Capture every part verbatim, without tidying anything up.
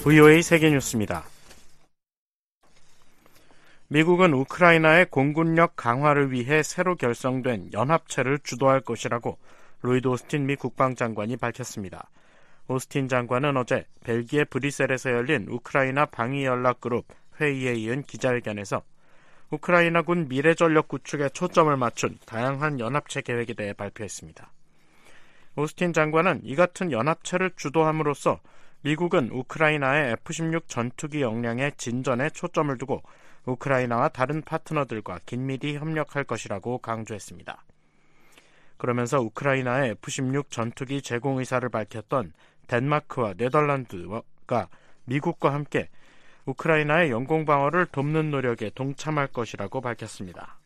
브이오에이 세계뉴스입니다. 미국은 우크라이나의 공군력 강화를 위해 새로 결성된 연합체를 주도할 것이라고 로이드 오스틴 미 국방장관이 밝혔습니다. 오스틴 장관은 어제 벨기에 브뤼셀에서 열린 우크라이나 방위연락그룹 회의에 이은 기자회견에서 우크라이나군 미래전력 구축에 초점을 맞춘 다양한 연합체 계획에 대해 발표했습니다. 오스틴 장관은 이 같은 연합체를 주도함으로써 미국은 우크라이나의 에프 십육 전투기 역량의 진전에 초점을 두고 우크라이나와 다른 파트너들과 긴밀히 협력할 것이라고 강조했습니다. 그러면서 우크라이나의 에프 십육 전투기 제공 의사를 밝혔던 덴마크와 네덜란드가 미국과 함께 우크라이나의 영공방어를 돕는 노력에 동참할 것이라고 밝혔습니다.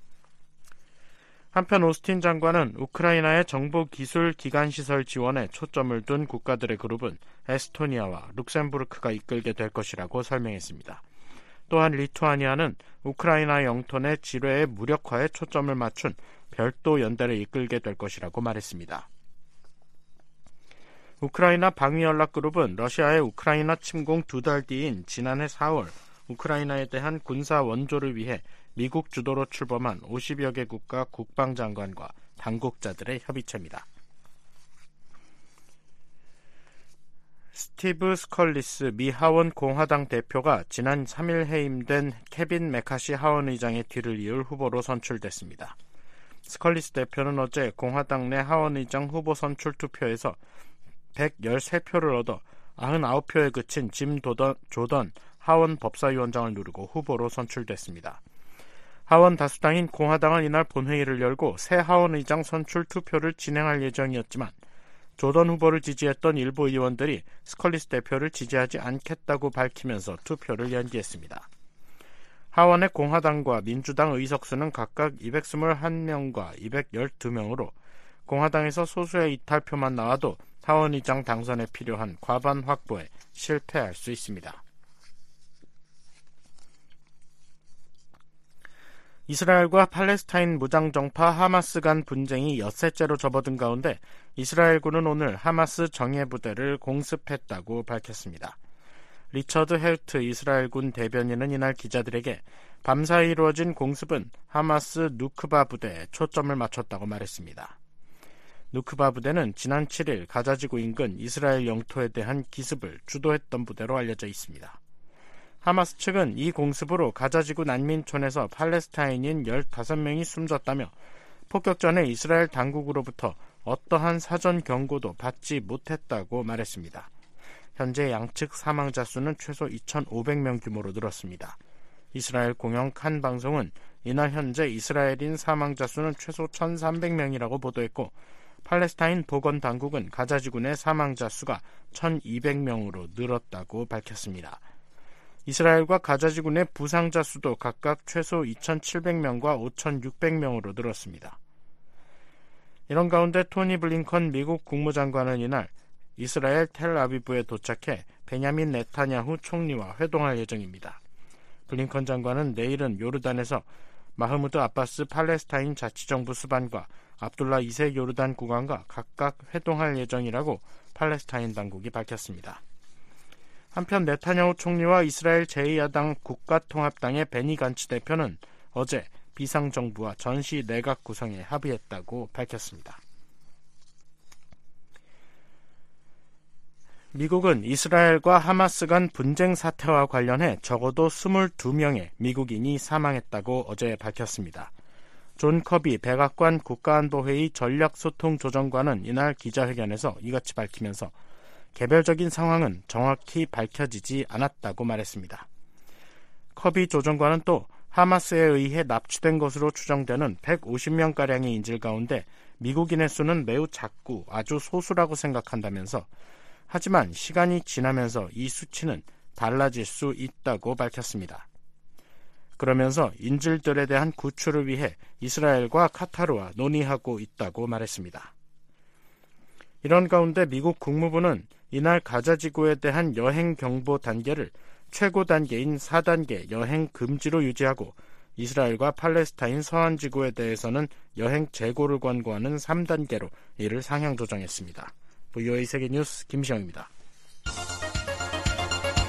한편 오스틴 장관은 우크라이나의 정보기술 기간시설 지원에 초점을 둔 국가들의 그룹은 에스토니아와 룩셈부르크가 이끌게 될 것이라고 설명했습니다. 또한 리투아니아는 우크라이나 영토 내 지뢰의 무력화에 초점을 맞춘 별도 연대를 이끌게 될 것이라고 말했습니다. 우크라이나 방위연락그룹은 러시아의 우크라이나 침공 두 달 뒤인 지난해 사월 우크라이나에 대한 군사 원조를 위해 미국 주도로 출범한 오십여 개 국가 국방장관과 당국자들의 협의체입니다. 스티브 스컬리스 미 하원 공화당 대표가 지난 삼 일 해임된 케빈 메카시 하원의장의 뒤를 이을 후보로 선출됐습니다. 스컬리스 대표는 어제 공화당 내 하원의장 후보 선출 투표에서 백십삼 표를 얻어 구십구 표에 그친 짐 도던, 조던 하원 법사위원장을 누르고 후보로 선출됐습니다. 하원 다수당인 공화당은 이날 본회의를 열고 새 하원의장 선출 투표를 진행할 예정이었지만 조던 후보를 지지했던 일부 의원들이 스컬리스 대표를 지지하지 않겠다고 밝히면서 투표를 연기했습니다. 하원의 공화당과 민주당 의석수는 각각 이백이십일 명과 이백십이 명으로 공화당에서 소수의 이탈표만 나와도 하원의장 당선에 필요한 과반 확보에 실패할 수 있습니다. 이스라엘과 팔레스타인 무장정파 하마스 간 분쟁이 엿새째로 접어든 가운데 이스라엘군은 오늘 하마스 정예부대를 공습했다고 밝혔습니다. 리처드 헬트 이스라엘군 대변인은 이날 기자들에게 밤사이 이루어진 공습은 하마스 누크바 부대에 초점을 맞췄다고 말했습니다. 누크바 부대는 지난 칠 일 가자지구 인근 이스라엘 영토에 대한 기습을 주도했던 부대로 알려져 있습니다. 하마스 측은 이 공습으로 가자지구 난민촌에서 팔레스타인인 십오 명이 숨졌다며 폭격 전에 이스라엘 당국으로부터 어떠한 사전 경고도 받지 못했다고 말했습니다. 현재 양측 사망자 수는 최소 이천오백 명 규모로 늘었습니다. 이스라엘 공영 칸 방송은 이날 현재 이스라엘인 사망자 수는 최소 천삼백 명이라고 보도했고 팔레스타인 보건당국은 가자지구 내 사망자 수가 천이백 명으로 늘었다고 밝혔습니다. 이스라엘과 가자지구 내 부상자 수도 각각 최소 이천칠백 명과 오천육백 명으로 늘었습니다. 이런 가운데 토니 블링컨 미국 국무장관은 이날 이스라엘 텔아비브에 도착해 베냐민 네타냐후 총리와 회동할 예정입니다. 블링컨 장관은 내일은 요르단에서 마흐무드 아바스 팔레스타인 자치정부 수반과 압둘라 이 세 요르단 국왕과 각각 회동할 예정이라고 팔레스타인 당국이 밝혔습니다. 한편 네타냐후 총리와 이스라엘 제이 야당 국가통합당의 베니 간츠 대표는 어제 비상정부와 전시 내각 구성에 합의했다고 밝혔습니다. 미국은 이스라엘과 하마스 간 분쟁 사태와 관련해 적어도 이십이 명의 미국인이 사망했다고 어제 밝혔습니다. 존 커비 백악관 국가안보회의 전략소통조정관은 이날 기자회견에서 이같이 밝히면서 개별적인 상황은 정확히 밝혀지지 않았다고 말했습니다. 커비 조정관은 또 하마스에 의해 납치된 것으로 추정되는 백오십 명가량의 인질 가운데 미국인의 수는 매우 작고 아주 소수라고 생각한다면서 하지만 시간이 지나면서 이 수치는 달라질 수 있다고 밝혔습니다. 그러면서 인질들에 대한 구출을 위해 이스라엘과 카타르와 논의하고 있다고 말했습니다. 이런 가운데 미국 국무부는 이날 가자지구에 대한 여행 경보 단계를 최고 단계인 사 단계 여행 금지로 유지하고 이스라엘과 팔레스타인 서안지구에 대해서는 여행 재고를 권고하는 삼 단계로 이를 상향 조정했습니다. 브이오에이 세계뉴스 김시영입니다.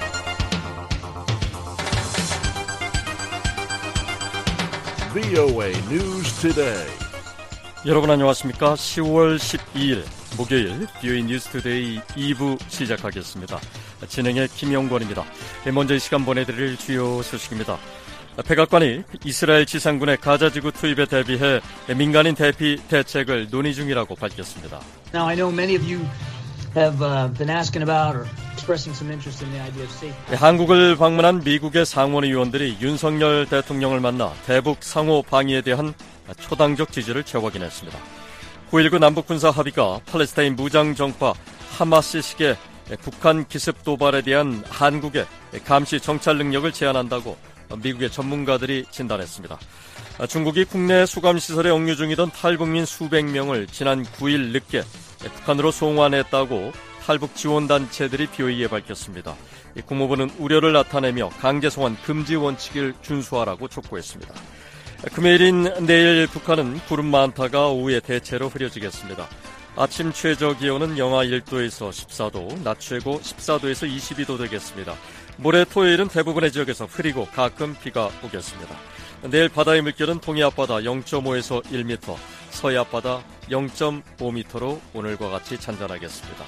브이오에이 News Today. 여러분 안녕하십니까? 시월 십이일 목요일 브이오에이 뉴스 투데이 이 부 시작하겠습니다. 진행의 김영권입니다. 먼저 이 시간 보내드릴 주요 소식입니다. 백악관이 이스라엘 지상군의 가자지구 투입에 대비해 민간인 대피 대책을 논의 중이라고 밝혔습니다. Now I know many of you have uh, been asking about or expressing some interest in the idea of safe. 한국을 방문한 미국의 상원의원들이 윤석열 대통령을 만나 대북 상호 방위에 대한 초당적 지지를 재확인했습니다. 구일구 남북군사 합의가 팔레스타인 무장정파 하마스식의 북한 기습 도발에 대한 한국의 감시 정찰 능력을 제한한다고 미국의 전문가들이 진단했습니다. 중국이 국내 수감시설에 억류 중이던 탈북민 수백 명을 지난 구일 늦게 북한으로 송환했다고 탈북 지원단체들이 브이오에이에 밝혔습니다. 국무부는 우려를 나타내며 강제 송환 금지 원칙을 준수하라고 촉구했습니다. 금요일인 내일 북한은 구름 많다가 오후에 대체로 흐려지겠습니다. 아침 최저 기온은 영하 일 도에서 십사 도, 낮 최고 십사 도에서 이십이 도 되겠습니다. 모레 토요일은 대부분의 지역에서 흐리고 가끔 비가 오겠습니다. 내일 바다의 물결은 동해 앞바다 영 점 오에서 일 미터, 서해 앞바다 영 점 오 미터로 오늘과 같이 잔잔하겠습니다.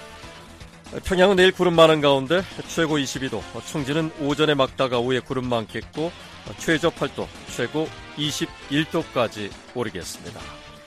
평양은 내일 구름 많은 가운데 최고 이십이 도, 충진은 오전에 막다가 오후에 구름 많겠고 최저 팔 도, 최고 이십일 도까지 오르겠습니다.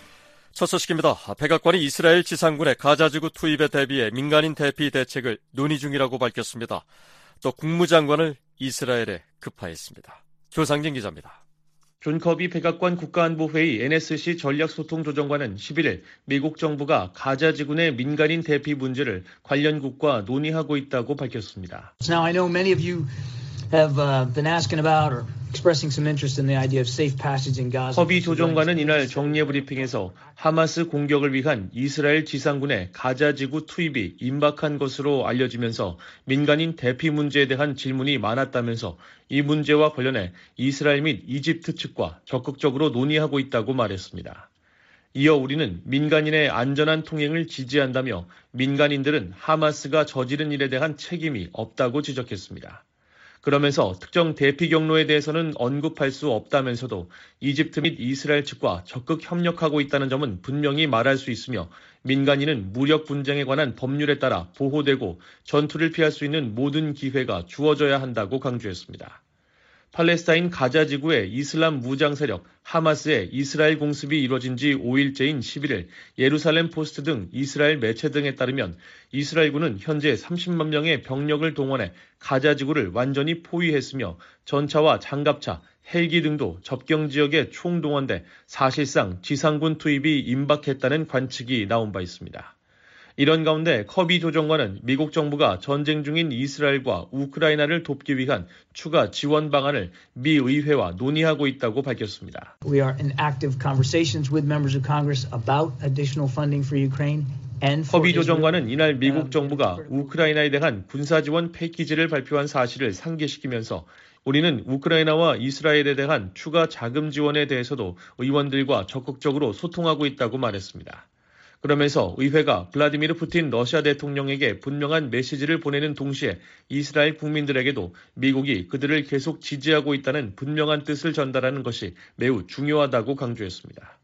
첫 소식입니다. 백악관이 이스라엘 지상군의 가자지구 투입에 대비해 민간인 대피 대책을 논의 중이라고 밝혔습니다. 또 국무장관을 이스라엘에 급파했습니다. 조상진 기자입니다. 존 커비 백악관 국가안보회의 엔에스씨 전략소통조정관은 십일일 미국 정부가 가자지구 내 민간인 대피 문제를 관련국과 논의하고 있다고 밝혔습니다. Now I know many of you have uh, been asking about or expressing some interest in the idea of safe passage in Gaza. 커비 조정관은 이날 정례 브리핑에서 하마스 공격을 위한 이스라엘 지상군의 가자지구 투입이 임박한 것으로 알려지면서 민간인 대피 문제에 대한 질문이 많았다면서 이 문제와 관련해 이스라엘 및 이집트 측과 적극적으로 논의하고 있다고 말했습니다. 이어 우리는 민간인의 안전한 통행을 지지한다며 민간인들은 하마스가 저지른 일에 대한 책임이 없다고 지적했습니다. 그러면서 특정 대피 경로에 대해서는 언급할 수 없다면서도 이집트 및 이스라엘 측과 적극 협력하고 있다는 점은 분명히 말할 수 있으며 민간인은 무력 분쟁에 관한 법률에 따라 보호되고 전투를 피할 수 있는 모든 기회가 주어져야 한다고 강조했습니다. 팔레스타인 가자지구의 이슬람 무장 세력 하마스의 이스라엘 공습이 이뤄진 지 오일째인 십일일 예루살렘 포스트 등 이스라엘 매체 등에 따르면 이스라엘군은 현재 삼십만 명의 병력을 동원해 가자지구를 완전히 포위했으며 전차와 장갑차, 헬기 등도 접경 지역에 총동원돼 사실상 지상군 투입이 임박했다는 관측이 나온 바 있습니다. 이런 가운데 커비 조정관은 미국 정부가 전쟁 중인 이스라엘과 우크라이나를 돕기 위한 추가 지원 방안을 미 의회와 논의하고 있다고 밝혔습니다. We are in active conversations with members of Congress about additional funding for Ukraine. 커비 조정관은 이날 미국 정부가 우크라이나에 대한 군사 지원 패키지를 발표한 사실을 상기시키면서 우리는 우크라이나와 이스라엘에 대한 추가 자금 지원에 대해서도 의원들과 적극적으로 소통하고 있다고 말했습니다. 그러면서 의회가 블라디미르 푸틴 러시아 대통령에게 분명한 메시지를 보내는 동시에 이스라엘 국민들에게도 미국이 그들을 계속 지지하고 있다는 분명한 뜻을 전달하는 것이 매우 중요하다고 강조했습니다.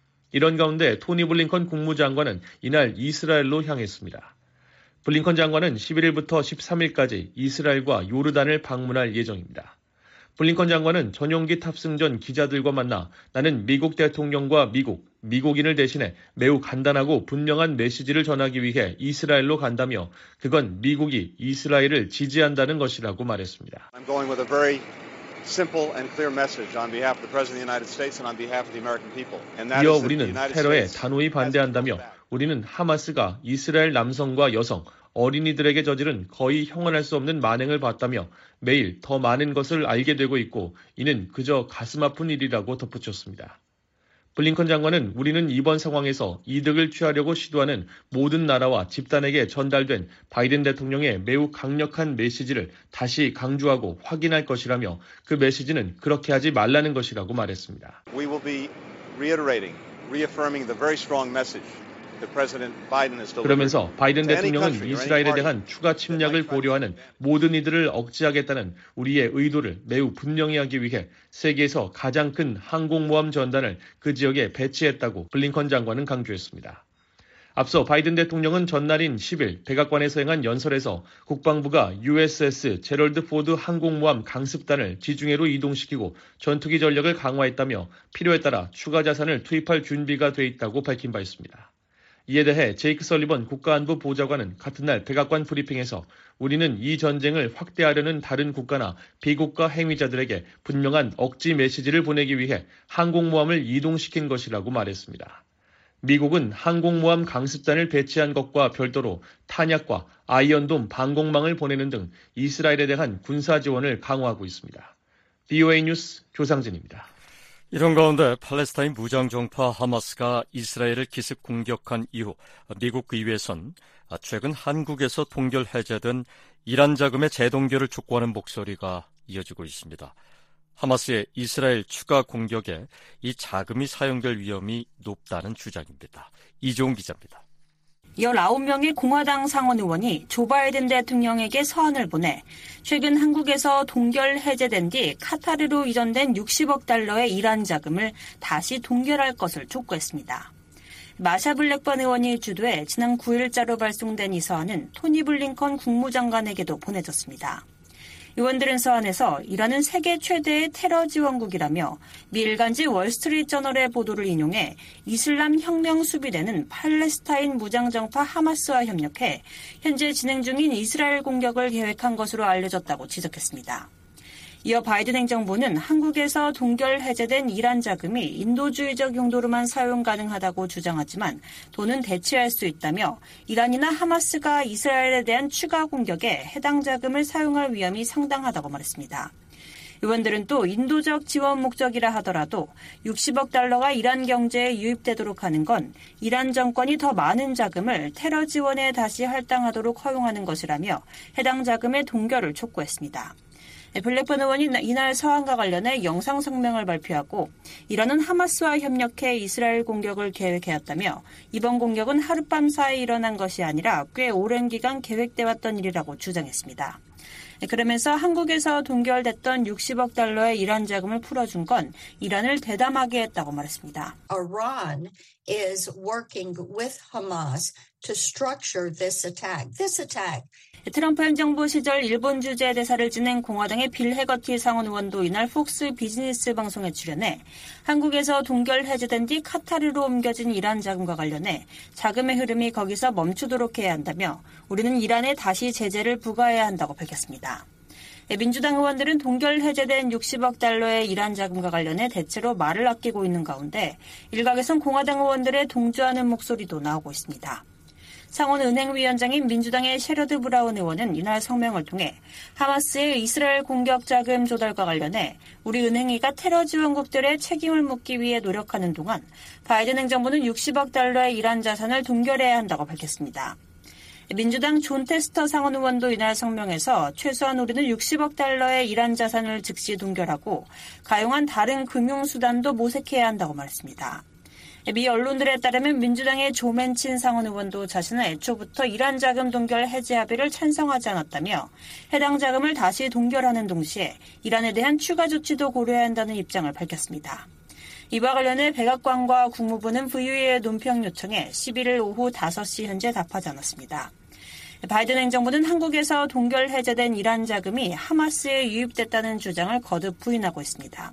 이런 가운데 토니 블링컨 국무장관은 이날 이스라엘로 향했습니다. 블링컨 장관은 십일일부터 십삼일까지 이스라엘과 요르단을 방문할 예정입니다. 블링컨 장관은 전용기 탑승 전 기자들과 만나 나는 미국 대통령과 미국, 미국인을 대신해 매우 간단하고 분명한 메시지를 전하기 위해 이스라엘로 간다며 그건 미국이 이스라엘을 지지한다는 것이라고 말했습니다. I'm going with a very simple and clear message on behalf of the President of the United States and on behalf of the American people. 이어 우리는 테러에 단호히 반대한다며 우리는 하마스가 이스라엘 남성과 여성, 어린이들에게 저지른 거의 형언할 수 없는 만행을 봤다며 매일 더 많은 것을 알게 되고 있고 이는 그저 가슴 아픈 일이라고 덧붙였습니다. 블링컨 장관은 우리는 이번 상황에서 이득을 취하려고 시도하는 모든 나라와 집단에게 전달된 바이든 대통령의 매우 강력한 메시지를 다시 강조하고 확인할 것이라며 그 메시지는 그렇게 하지 말라는 것이라고 말했습니다. We will be reiterating, reaffirming the very strong message that President Biden has delivered. 그러면서 바이든 to any 대통령은 country or any 이스라엘에 party 대한 추가 침략을 고려하는 모든 이들을 억제하겠다는 우리의 의도를 매우 분명히 하기 위해 세계에서 가장 큰 항공모함 전단을 그 지역에 배치했다고 블링컨 장관은 강조했습니다. 앞서 바이든 대통령은 전날인 십 일 백악관에서 행한 연설에서 국방부가 유에스에스 제럴드 포드 항공모함 강습단을 지중해로 이동시키고 전투기 전력을 강화했다며 필요에 따라 추가 자산을 투입할 준비가 돼 있다고 밝힌 바 있습니다. 이에 대해 제이크 설리번 국가안보 보좌관은 같은 날 백악관 브리핑에서 우리는 이 전쟁을 확대하려는 다른 국가나 비국가 행위자들에게 분명한 억지 메시지를 보내기 위해 항공모함을 이동시킨 것이라고 말했습니다. 미국은 항공모함 강습단을 배치한 것과 별도로 탄약과 아이언돔 방공망을 보내는 등 이스라엘에 대한 군사 지원을 강화하고 있습니다. 브이오에이 뉴스 조상진입니다. 이런 가운데 팔레스타인 무장정파 하마스가 이스라엘을 기습 공격한 이후 미국 의회에선 최근 한국에서 동결 해제된 이란 자금의 재동결을 촉구하는 목소리가 이어지고 있습니다. 하마스의 이스라엘 추가 공격에 이 자금이 사용될 위험이 높다는 주장입니다. 이종훈 기자입니다. 열아홉 명의 공화당 상원 의원이 조 바이든 대통령에게 서한을 보내 최근 한국에서 동결 해제된 뒤 카타르로 이전된 육십억 달러의 이란 자금을 다시 동결할 것을 촉구했습니다. 마샤 블랙번 의원이 주도해 지난 구 일자로 발송된 이 서한은 토니 블링컨 국무장관에게도 보내졌습니다. 의원들은 서한에서 이란은 세계 최대의 테러 지원국이라며 미 일간지 월스트리트저널의 보도를 인용해 이슬람 혁명 수비대는 팔레스타인 무장정파 하마스와 협력해 현재 진행 중인 이스라엘 공격을 계획한 것으로 알려졌다고 지적했습니다. 이어 바이든 행정부는 한국에서 동결 해제된 이란 자금이 인도주의적 용도로만 사용 가능하다고 주장하지만 돈은 대체할 수 있다며 이란이나 하마스가 이스라엘에 대한 추가 공격에 해당 자금을 사용할 위험이 상당하다고 말했습니다. 의원들은 또 인도적 지원 목적이라 하더라도 육십억 달러가 이란 경제에 유입되도록 하는 건 이란 정권이 더 많은 자금을 테러 지원에 다시 할당하도록 허용하는 것이라며 해당 자금의 동결을 촉구했습니다. 블랙번 의원이 이날 서한과 관련해 영상 성명을 발표하고 이란은 하마스와 협력해 이스라엘 공격을 계획해왔다며 이번 공격은 하룻밤 사이에 일어난 것이 아니라 꽤 오랜 기간 계획돼 왔던 일이라고 주장했습니다. 그러면서 한국에서 동결됐던 육십억 달러의 이란 자금을 풀어준 건 이란을 대담하게 했다고 말했습니다. Iran is working with Hamas to structure this attack. This attack. 트럼프 행정부 시절 일본 주재 대사를 지낸 공화당의 빌 해거티 상원 의원도 이날 폭스 비즈니스 방송에 출연해 한국에서 동결 해제된 뒤 카타르로 옮겨진 이란 자금과 관련해 자금의 흐름이 거기서 멈추도록 해야 한다며 우리는 이란에 다시 제재를 부과해야 한다고 밝혔습니다. 민주당 의원들은 동결 해제된 육십억 달러의 이란 자금과 관련해 대체로 말을 아끼고 있는 가운데 일각에선 공화당 의원들의 동조하는 목소리도 나오고 있습니다. 상원은행위원장인 민주당의 셰러드 브라운 의원은 이날 성명을 통해 하마스의 이스라엘 공격 자금 조달과 관련해 우리 은행위가 테러 지원국들의 책임을 묻기 위해 노력하는 동안 바이든 행정부는 육십억 달러의 이란 자산을 동결해야 한다고 밝혔습니다. 민주당 존 테스터 상원 의원도 이날 성명에서 최소한 우리는 육십억 달러의 이란 자산을 즉시 동결하고 가용한 다른 금융수단도 모색해야 한다고 말했습니다. 미 언론들에 따르면 민주당의 조 맨친 상원 의원도 자신은 애초부터 이란 자금 동결 해제 합의를 찬성하지 않았다며 해당 자금을 다시 동결하는 동시에 이란에 대한 추가 조치도 고려해야 한다는 입장을 밝혔습니다. 이와 관련해 백악관과 국무부는 브이오에이의 논평 요청에 십일 일 오후 다섯 시 현재 답하지 않았습니다. 바이든 행정부는 한국에서 동결 해제된 이란 자금이 하마스에 유입됐다는 주장을 거듭 부인하고 있습니다.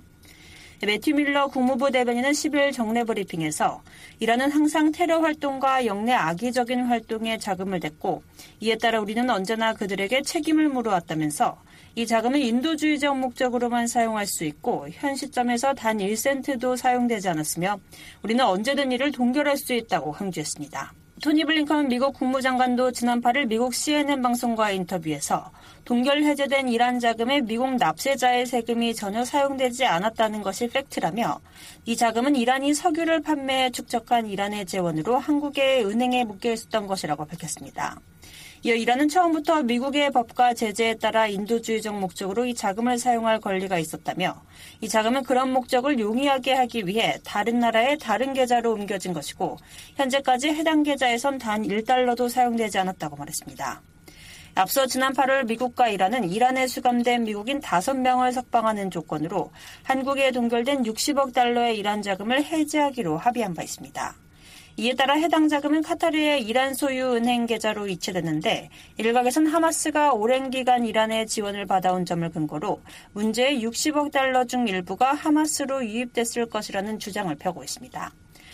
매튜 밀러 국무부 대변인은 십 일 정례 브리핑에서 이란은 항상 테러 활동과 영내 악의적인 활동에 자금을 댔고 이에 따라 우리는 언제나 그들에게 책임을 물어왔다면서 이 자금은 인도주의적 목적으로만 사용할 수 있고 현 시점에서 단 일 센트도 사용되지 않았으며 우리는 언제든 이를 동결할 수 있다고 강조했습니다. 토니 블링컨 미국 국무장관도 지난 팔 일 미국 씨엔엔 방송과의 인터뷰에서 동결 해제된 이란 자금에 미국 납세자의 세금이 전혀 사용되지 않았다는 것이 팩트라며 이 자금은 이란이 석유를 판매해 축적한 이란의 재원으로 한국의 은행에 묶여 있었던 것이라고 밝혔습니다. 이어 이란은 처음부터 미국의 법과 제재에 따라 인도주의적 목적으로 이 자금을 사용할 권리가 있었다며 이 자금은 그런 목적을 용이하게 하기 위해 다른 나라의 다른 계좌로 옮겨진 것이고 현재까지 해당 계좌에선 단 일 달러도 사용되지 않았다고 말했습니다. 앞서 지난 팔월 미국과 이란은 이란에 수감된 미국인 다섯 명을 석방하는 조건으로 한국에 동결된 육십억 달러의 이란 자금을 해지하기로 합의한 바 있습니다. 이에 따라 해당 자금은 카타르의 이란 소유 은행 계좌로 이체됐는데 일각에선 하마스가 오랜 기간 이란의 지원을 받아온 점을 근거로 문제의 육십억 달러 중 일부가 하마스로 유입됐을 것이라는 주장을 펴고 있습니다.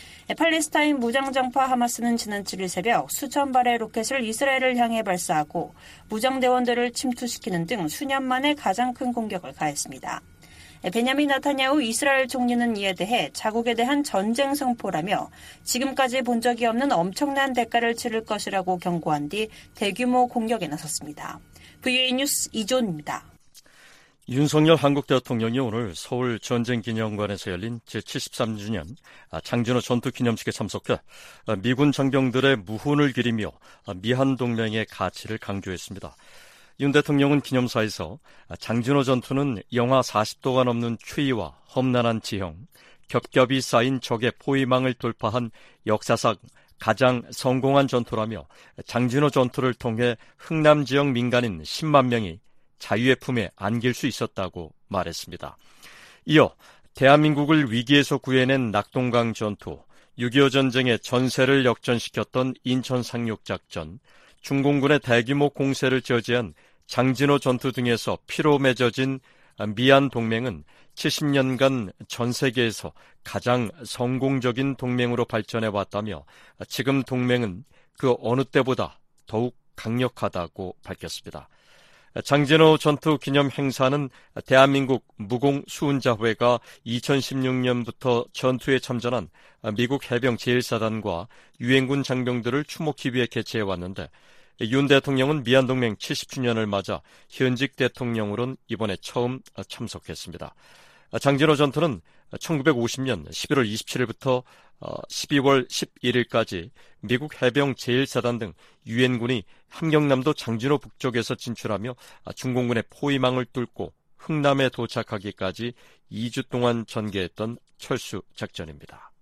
팔레스타인 무장정파 하마스는 지난 칠 일 새벽 수천 발의 로켓을 이스라엘을 향해 발사하고 무장대원들을 침투시키는 등 수년 만에 가장 큰 공격을 가했습니다. 베냐민 나타냐후 이스라엘 총리는 이에 대해 자국에 대한 전쟁 선포라며 지금까지 본 적이 없는 엄청난 대가를 치를 것이라고 경고한 뒤 대규모 공격에 나섰습니다. 브이오에이 뉴스 이존입니다. 윤석열 한국 대통령이 오늘 서울 전쟁기념관에서 열린 제칠십삼 주년 장진호 전투기념식에 참석해 미군 장병들의 무훈을 기리며 미한동맹의 가치를 강조했습니다. 윤 대통령은 기념사에서 장진호 전투는 영하 사십 도가 넘는 추위와 험난한 지형, 겹겹이 쌓인 적의 포위망을 돌파한 역사상 가장 성공한 전투라며 장진호 전투를 통해 흥남 지역 민간인 십만 명이 자유의 품에 안길 수 있었다고 말했습니다. 이어 대한민국을 위기에서 구해낸 낙동강 전투, 육이오 전쟁의 전세를 역전시켰던 인천 상륙작전, 중공군의 대규모 공세를 저지한 장진호 전투 등에서 피로 맺어진 미한 동맹은 칠십 년간 전 세계에서 가장 성공적인 동맹으로 발전해왔다며 지금 동맹은 그 어느 때보다 더욱 강력하다고 밝혔습니다. 장진호 전투 기념 행사는 대한민국 무공수훈자회가 이천십육 년부터 전투에 참전한 미국 해병 제일 사단과 유엔군 장병들을 추모하기 위해 개최해왔는데 윤 대통령은 미한동맹 칠십 주년을 맞아 현직 대통령으로는 이번에 처음 참석했습니다. 장진호 전투는 천구백오십 년 십일월 이십칠일부터 십이월 십일일까지 미국 해병 제일 사단 등 유엔군이 함경남도 장진호 북쪽에서 진출하며 중공군의 포위망을 뚫고 흥남에 도착하기까지 이 주 동안 전개했던 철수 작전입니다.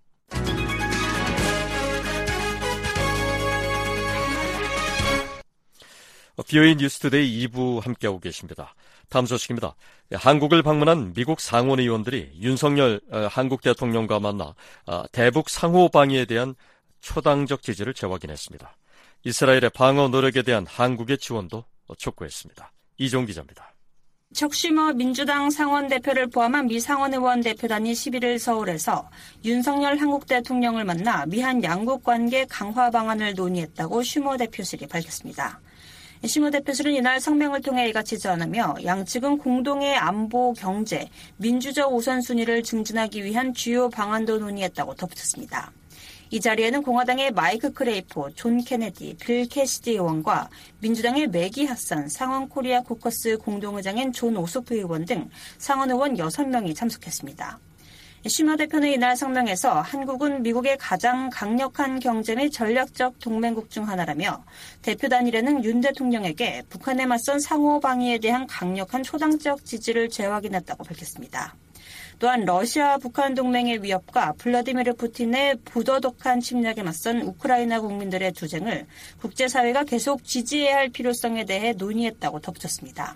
브이오에이 뉴스투데이 이 부 함께하고 계십니다. 다음 소식입니다. 한국을 방문한 미국 상원 의원들이 윤석열 한국 대통령과 만나 대북 상호 방위에 대한 초당적 지지를 재확인했습니다. 이스라엘의 방어 노력에 대한 한국의 지원도 촉구했습니다. 이종 기자입니다. 척 슈머 민주당 상원 대표를 포함한 미 상원 의원 대표단이 십일 일 서울에서 윤석열 한국 대통령을 만나 미한 양국 관계 강화 방안을 논의했다고 슈머 대표실이 밝혔습니다. 슈머 대표실은 이날 성명을 통해 이같이 전하며 양측은 공동의 안보, 경제, 민주적 우선순위를 증진하기 위한 주요 방안도 논의했다고 덧붙였습니다. 이 자리에는 공화당의 마이크 크레이포, 존 케네디, 빌 캐시디 의원과 민주당의 매기 핫산, 상원 코리아 코커스 공동의장인 존 오소프 의원 등 상원 의원 여섯 명이 참석했습니다. 슈머 대표는 이날 성명에서 한국은 미국의 가장 강력한 경제 및 전략적 동맹국 중 하나라며 대표단 일에는 윤 대통령에게 북한에 맞선 상호 방위에 대한 강력한 초당적 지지를 재확인했다고 밝혔습니다. 또한 러시아 북한 동맹의 위협과 블라디미르 푸틴의 부도덕한 침략에 맞선 우크라이나 국민들의 투쟁을 국제사회가 계속 지지해야 할 필요성에 대해 논의했다고 덧붙였습니다.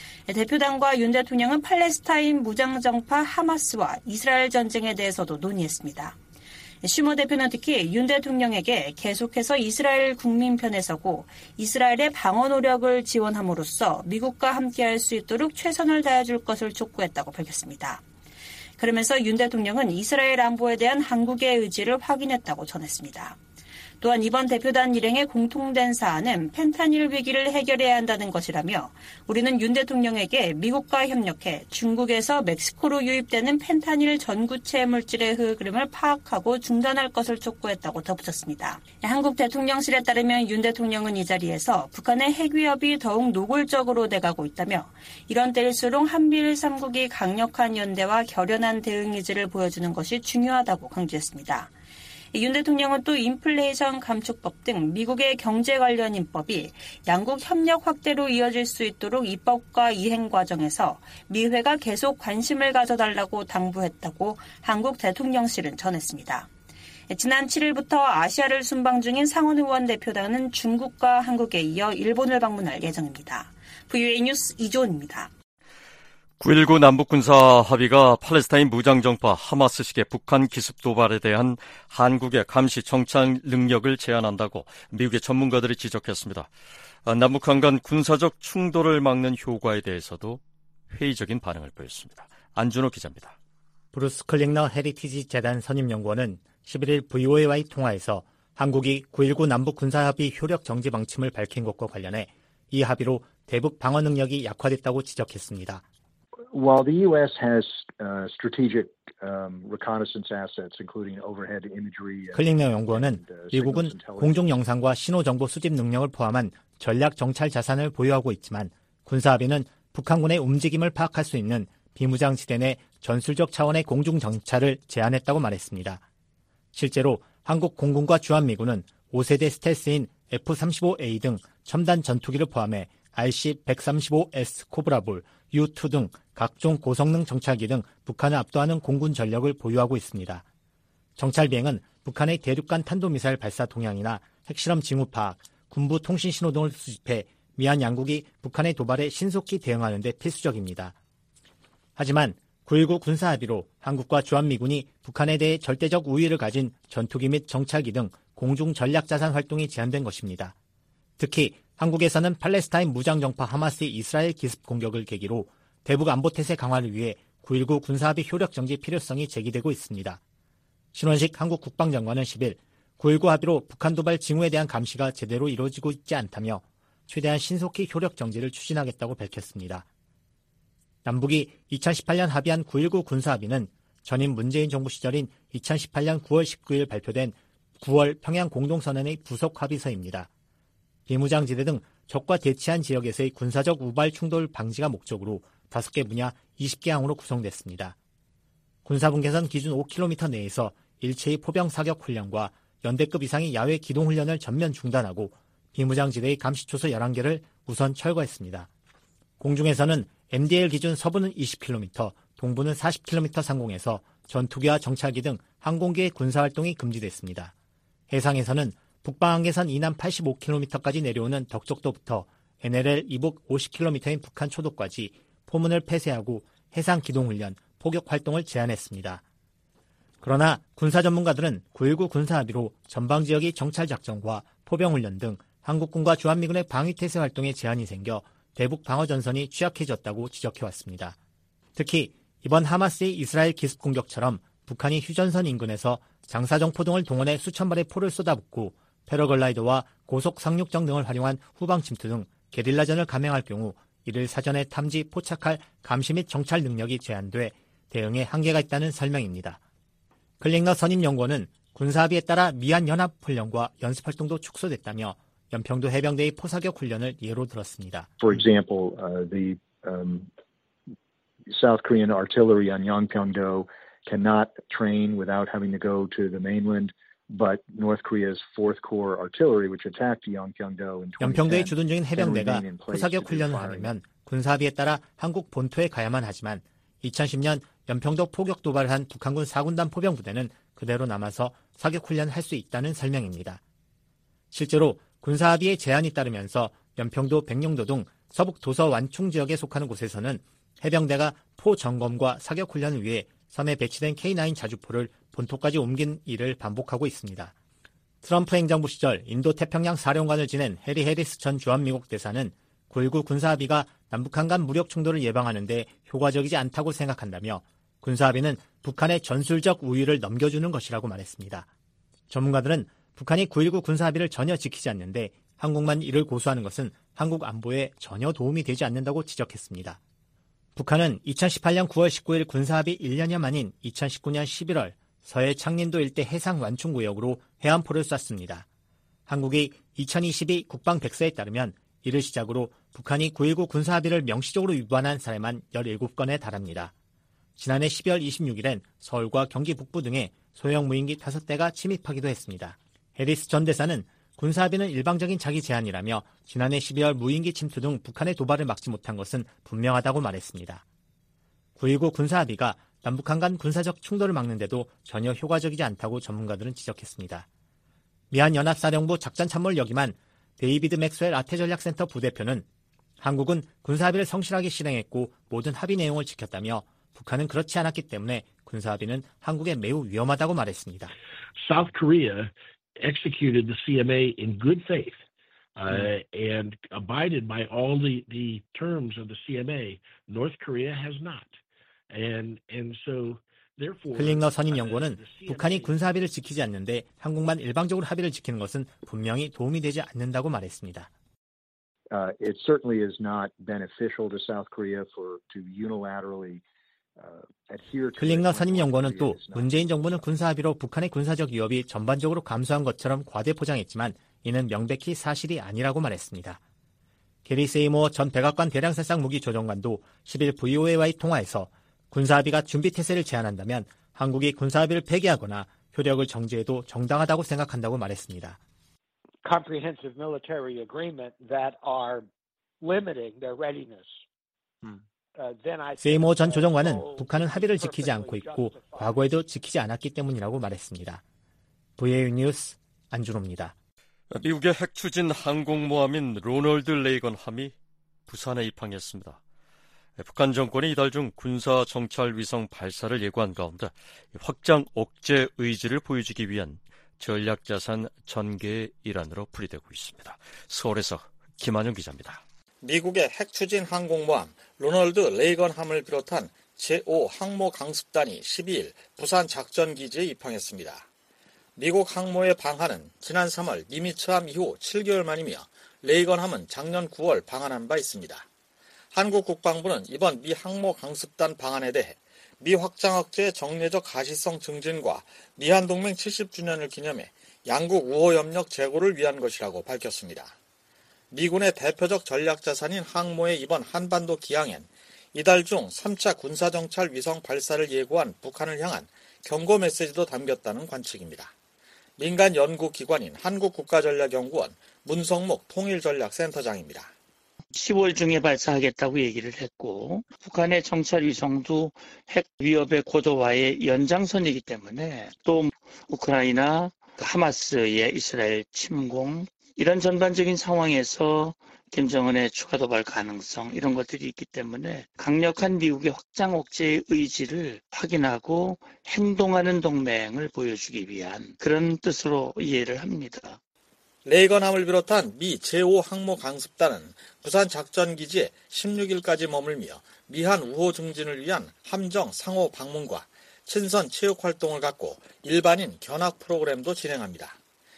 대표단과 윤 대통령은 팔레스타인 무장정파 하마스와 이스라엘 전쟁에 대해서도 논의했습니다. 슈머 대표는 특히 윤 대통령에게 계속해서 이스라엘 국민 편에 서고 이스라엘의 방어 노력을 지원함으로써 미국과 함께할 수 있도록 최선을 다해줄 것을 촉구했다고 밝혔습니다. 그러면서 윤 대통령은 이스라엘 안보에 대한 한국의 의지를 확인했다고 전했습니다. 또한 이번 대표단 일행의 공통된 사안은 펜타닐 위기를 해결해야 한다는 것이라며 우리는 윤 대통령에게 미국과 협력해 중국에서 멕시코로 유입되는 펜타닐 전구체 물질의 흐름을 파악하고 중단할 것을 촉구했다고 덧붙였습니다. 한국 대통령실에 따르면 윤 대통령은 이 자리에서 북한의 핵위협이 더욱 노골적으로 돼가고 있다며 이런 때일수록 한미일 삼 국이 강력한 연대와 결연한 대응 의지를 보여주는 것이 중요하다고 강조했습니다. 윤 대통령은 또 인플레이션 감축법 등 미국의 경제 관련 입법이 양국 협력 확대로 이어질 수 있도록 입법과 이행 과정에서 미회가 계속 관심을 가져달라고 당부했다고 한국 대통령실은 전했습니다. 지난 칠 일부터 아시아를 순방 중인 상원 의원 대표단은 중국과 한국에 이어 일본을 방문할 예정입니다. 브이오에이 뉴스 이조은입니다. 구일구 남북군사 합의가 팔레스타인 무장정파 하마스식의 북한 기습 도발에 대한 한국의 감시 정찰 능력을 제한한다고 미국의 전문가들이 지적했습니다. 남북한 간 군사적 충돌을 막는 효과에 대해서도 회의적인 반응을 보였습니다. 안준호 기자입니다. 브루스 클링너 헤리티지 재단 선임연구원은 십일 일 브이오에이와의 통화에서 한국이 구일구 남북군사합의 효력 정지 방침을 밝힌 것과 관련해 이 합의로 대북 방어 능력이 약화됐다고 지적했습니다. While the U S has uh, strategic um, reconnaissance assets, including overhead imagery, 클링너 연구원은 미국은 공중 영상과 신호 정보 수집 능력을 포함한 전략 정찰 자산을 보유하고 있지만 군사합의는 북한군의 움직임을 파악할 수 있는 비무장 지대 내 전술적 차원의 공중 정찰을 제한했다고 말했습니다. 실제로 한국 공군과 주한미군은 오 세대 스텔스인 에프 삼십오 에이 등 첨단 전투기를 포함해 알씨 백삼십오 에스 코브라볼, 유 투 등 각종 고성능 정찰기 등 북한을 압도하는 공군 전력을 보유하고 있습니다. 정찰 비행은 북한의 대륙간 탄도미사일 발사 동향이나 핵실험 징후 파악, 군부 통신 신호 등을 수집해 미한 양국이 북한의 도발에 신속히 대응하는 데 필수적입니다. 하지만 구일구 군사합의로 한국과 주한미군이 북한에 대해 절대적 우위를 가진 전투기 및 정찰기 등 공중 전략자산 활동이 제한된 것입니다. 특히 한국에서는 팔레스타인 무장정파 하마스의 이스라엘 기습 공격을 계기로 대북 안보태세 강화를 위해 구일구 군사합의 효력 정지 필요성이 제기되고 있습니다. 신원식 한국 국방장관은 십 일 구일구 합의로 북한 도발 징후에 대한 감시가 제대로 이루어지고 있지 않다며 최대한 신속히 효력 정지를 추진하겠다고 밝혔습니다. 남북이 이천십팔 년 합의한 구일구 군사합의는 전임 문재인 정부 시절인 이천십팔 년 구월 십구일 발표된 구월 평양 공동선언의 부속 합의서입니다. 비무장지대 등 적과 대치한 지역에서의 군사적 우발 충돌 방지가 목적으로 다섯 개 분야 이십 개 항으로 구성됐습니다. 군사분계선 기준 오 킬로미터 내에서 일체의 포병 사격 훈련과 연대급 이상의 야외 기동 훈련을 전면 중단하고 비무장지대의 감시초소 열한 개를 우선 철거했습니다. 공중에서는 엠디엘 기준 서부는 이십 킬로미터, 동부는 사십 킬로미터 상공에서 전투기와 정찰기 등 항공기의 군사활동이 금지됐습니다. 해상에서는 북방한계선 이남 팔십오 킬로미터까지 내려오는 덕적도부터 엔엘엘 이북 오십 킬로미터인 북한 초도까지 포문을 폐쇄하고 해상 기동훈련, 포격 활동을 제한했습니다. 그러나 군사 전문가들은 구일구 군사합의로 전방지역의 정찰작전과 포병훈련 등 한국군과 주한미군의 방위태세 활동에 제한이 생겨 대북 방어전선이 취약해졌다고 지적해왔습니다. 특히 이번 하마스의 이스라엘 기습 공격처럼 북한이 휴전선 인근에서 장사정포 등을 동원해 수천 발의 포를 쏟아붓고 패러글라이더와 고속 상륙정 등을 활용한 후방 침투 등 게릴라전을 감행할 경우 이를 사전에 탐지, 포착할 감시 및 정찰 능력이 제한돼 대응에 한계가 있다는 설명입니다. 클링너 선임연구원은 군사합의에 따라 미한연합훈련과 연습활동도 축소됐다며 연평도 해병대의 포사격 훈련을 예로 들었습니다. For example, uh, the um, South Korean artillery on Yongpyeong-do cannot train without having to go to the mainland. But North Korea's fourth Corps artillery, which attacked Yongpyeong-do in 연평도에 주둔 중인 해병대가 포사격 훈련을 하려면 군사합의에 따라 한국 본토에 가야만 하지만 이천십 년 연평도 포격 도발을 한 북한군 사 군단 포병부대는 그대로 남아서 사격 훈련을 할 수 있다는 설명입니다. 실제로 군사합의에 제한이 따르면서 연평도, 백령도 등 서북 도서 완충 지역에 속하는 곳에서는 해병대가 포 점검과 사격 훈련을 위해 섬에 배치된 케이 나인 자주포를 본토까지 옮긴 일을 반복하고 있습니다. 트럼프 행정부 시절 인도태평양 사령관을 지낸 해리 해리스 전 주한미국 대사는 구일구 군사합의가 남북한 간 무력 충돌을 예방하는 데 효과적이지 않다고 생각한다며 군사합의는 북한의 전술적 우위를 넘겨주는 것이라고 말했습니다. 전문가들은 북한이 구일구 군사합의를 전혀 지키지 않는데 한국만 이를 고수하는 것은 한국 안보에 전혀 도움이 되지 않는다고 지적했습니다. 북한은 이천십팔 년 구월 십구일 군사합의 일 년여 만인 이천십구 년 십일월 서해 창린도 일대 해상 완충구역으로 해안포를 쐈습니다. 한국이 이천이십이 국방백서에 따르면 이를 시작으로 북한이 구일구 군사합의를 명시적으로 위반한 사례만 열일곱 건에 달합니다. 지난해 십이월 이십육일엔 서울과 경기 북부 등에 소형 무인기 다섯 대가 침입하기도 했습니다. 해리스 전 대사는 군사합의는 일방적인 자기 제안이라며 지난해 십이월 무인기 침투 등 북한의 도발을 막지 못한 것은 분명하다고 말했습니다. 구일구 군사합의가 남북한 간 군사적 충돌을 막는데도 전혀 효과적이지 않다고 전문가들은 지적했습니다. 미한연합사령부 작전참모를 역임한 데이비드 맥스웰 아태전략센터 부대표는 한국은 군사합의를 성실하게 실행했고 모든 합의 내용을 지켰다며 북한은 그렇지 않았기 때문에 군사합의는 한국에 매우 위험하다고 말했습니다. South Korea executed the C M A in good faith uh, and abided by all the, the terms of the C M A. North Korea has not. And, and so 클링러 선임 연구원은 북한이 군사합의를 지키지 않는데 한국만 일방적으로 합의를 지키는 것은 분명히 도움이 되지 않는다고 말했습니다. Uh, it certainly is not beneficial to South Korea for to unilaterally uh, adhere to. 클링러 선임 연구원은 또 문재인 정부는 군사합의로 북한의 군사적 위협이 전반적으로 감소한 것처럼 과대 포장했지만 이는 명백히 사실이 아니라고 말했습니다. 게리 세이모어 전 백악관 대량살상 무기 조정관도 십일 브이오에이와의 통화에서 군사합의가 준비태세를 제안한다면 한국이 군사합의를 폐기하거나 효력을 정지해도 정당하다고 생각한다고 말했습니다. Comprehensive military agreement that are limiting their readiness. 세이모어 전 조정관은 북한은 합의를 지키지 않고 있고 과거에도 지키지 않았기 때문이라고 말했습니다. 브이오에이 뉴스 안준호입니다. 미국의 핵 추진 항공모함인 로널드 레이건함이 부산에 입항했습니다. 북한 정권이 이달 중 군사 정찰 위성 발사를 예고한 가운데 확장 억제 의지를 보여주기 위한 전략자산 전개의 일환으로 풀이되고 있습니다. 서울에서 김한영 기자입니다. 미국의 핵 추진 항공모함 로널드 레이건함을 비롯한 제오 항모 강습단이 십이일 부산 작전기지에 입항했습니다. 미국 항모의 방한은 지난 삼월 니미츠함 이후 칠 개월 만이며 레이건함은 작년 구월 방한한 바 있습니다. 한국 국방부는 이번 미 항모 강습단 방한에 대해 미 확장 억제의 정례적 가시성 증진과 미한동맹 칠십 주년을 기념해 양국 우호 협력 제고를 위한 것이라고 밝혔습니다. 미군의 대표적 전략자산인 항모의 이번 한반도 기항엔 이달 중 삼 차 군사정찰 위성 발사를 예고한 북한을 향한 경고 메시지도 담겼다는 관측입니다. 민간 연구기관인 한국국가전략연구원 문성목 통일전략센터장입니다. 시월 중에 발사하겠다고 얘기를 했고 북한의 정찰 위성도 핵 위협의 고도화의 연장선이기 때문에 또 우크라이나 하마스의 이스라엘 침공 이런 전반적인 상황에서 김정은의 추가 도발 가능성 이런 것들이 있기 때문에 강력한 미국의 확장 억제의 의지를 확인하고 행동하는 동맹을 보여주기 위한 그런 뜻으로 이해를 합니다. 레이건함을 비롯한 미 제오 항모 강습단은 부산 작전기지에 십육일까지 머물며 미한 우호 증진을 위한 함정 상호 방문과 친선 체육 활동을 갖고 일반인 견학 프로그램도 진행합니다.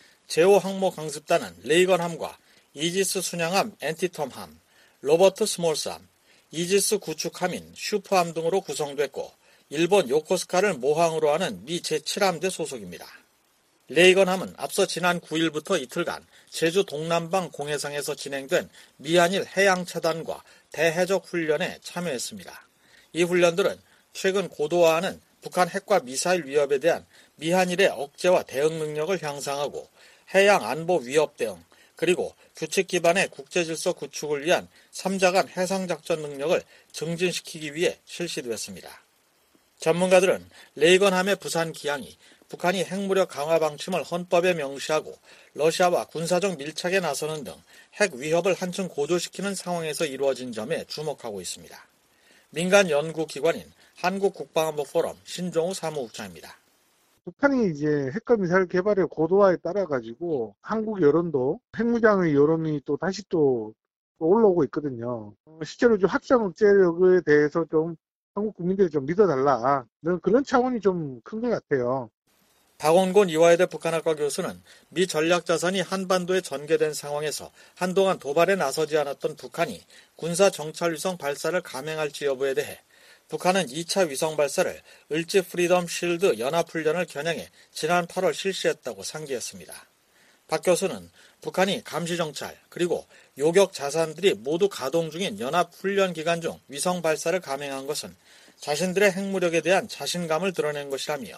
제오 항모 강습단은 레이건함과 이지스 순양함 엔티텀함, 로버트 스몰스함, 이지스 구축함인 슈퍼함 등으로 구성됐고 일본 요코스카를 모항으로 하는 미 제칠함대 소속입니다. 레이건함은 앞서 지난 구일부터 이틀간 제주 동남방 공해상에서 진행된 미한일 해양차단과 대해적 훈련에 참여했습니다. 이 훈련들은 최근 고도화하는 북한 핵과 미사일 위협에 대한 미한일의 억제와 대응 능력을 향상하고 해양 안보 위협 대응, 그리고 규칙 기반의 국제질서 구축을 위한 삼자간 해상작전 능력을 증진시키기 위해 실시됐습니다. 전문가들은 레이건함의 부산 기항이 북한이 핵무력 강화 방침을 헌법에 명시하고 러시아와 군사적 밀착에 나서는 등 핵 위협을 한층 고조시키는 상황에서 이루어진 점에 주목하고 있습니다. 민간 연구기관인 한국국방안보포럼 신종우 사무국장입니다. 북한이 이제 핵과 미사일 개발의 고도화에 따라 가지고 한국 여론도 핵무장의 여론이 또 다시 또 올라오고 있거든요. 실제로 좀 확장 억제력에 대해서 좀 한국 국민들이 좀 믿어달라. 그런 차원이 좀 큰 것 같아요. 박원곤 이화여대 북한학과 교수는 미 전략자산이 한반도에 전개된 상황에서 한동안 도발에 나서지 않았던 북한이 군사 정찰 위성 발사를 감행할지 여부에 대해 북한은 이 차 위성 발사를 을지 프리덤 실드 연합훈련을 겨냥해 지난 팔월 실시했다고 상기했습니다. 박 교수는 북한이 감시정찰 그리고 요격 자산들이 모두 가동 중인 연합훈련 기간 중 위성 발사를 감행한 것은 자신들의 핵무력에 대한 자신감을 드러낸 것이라며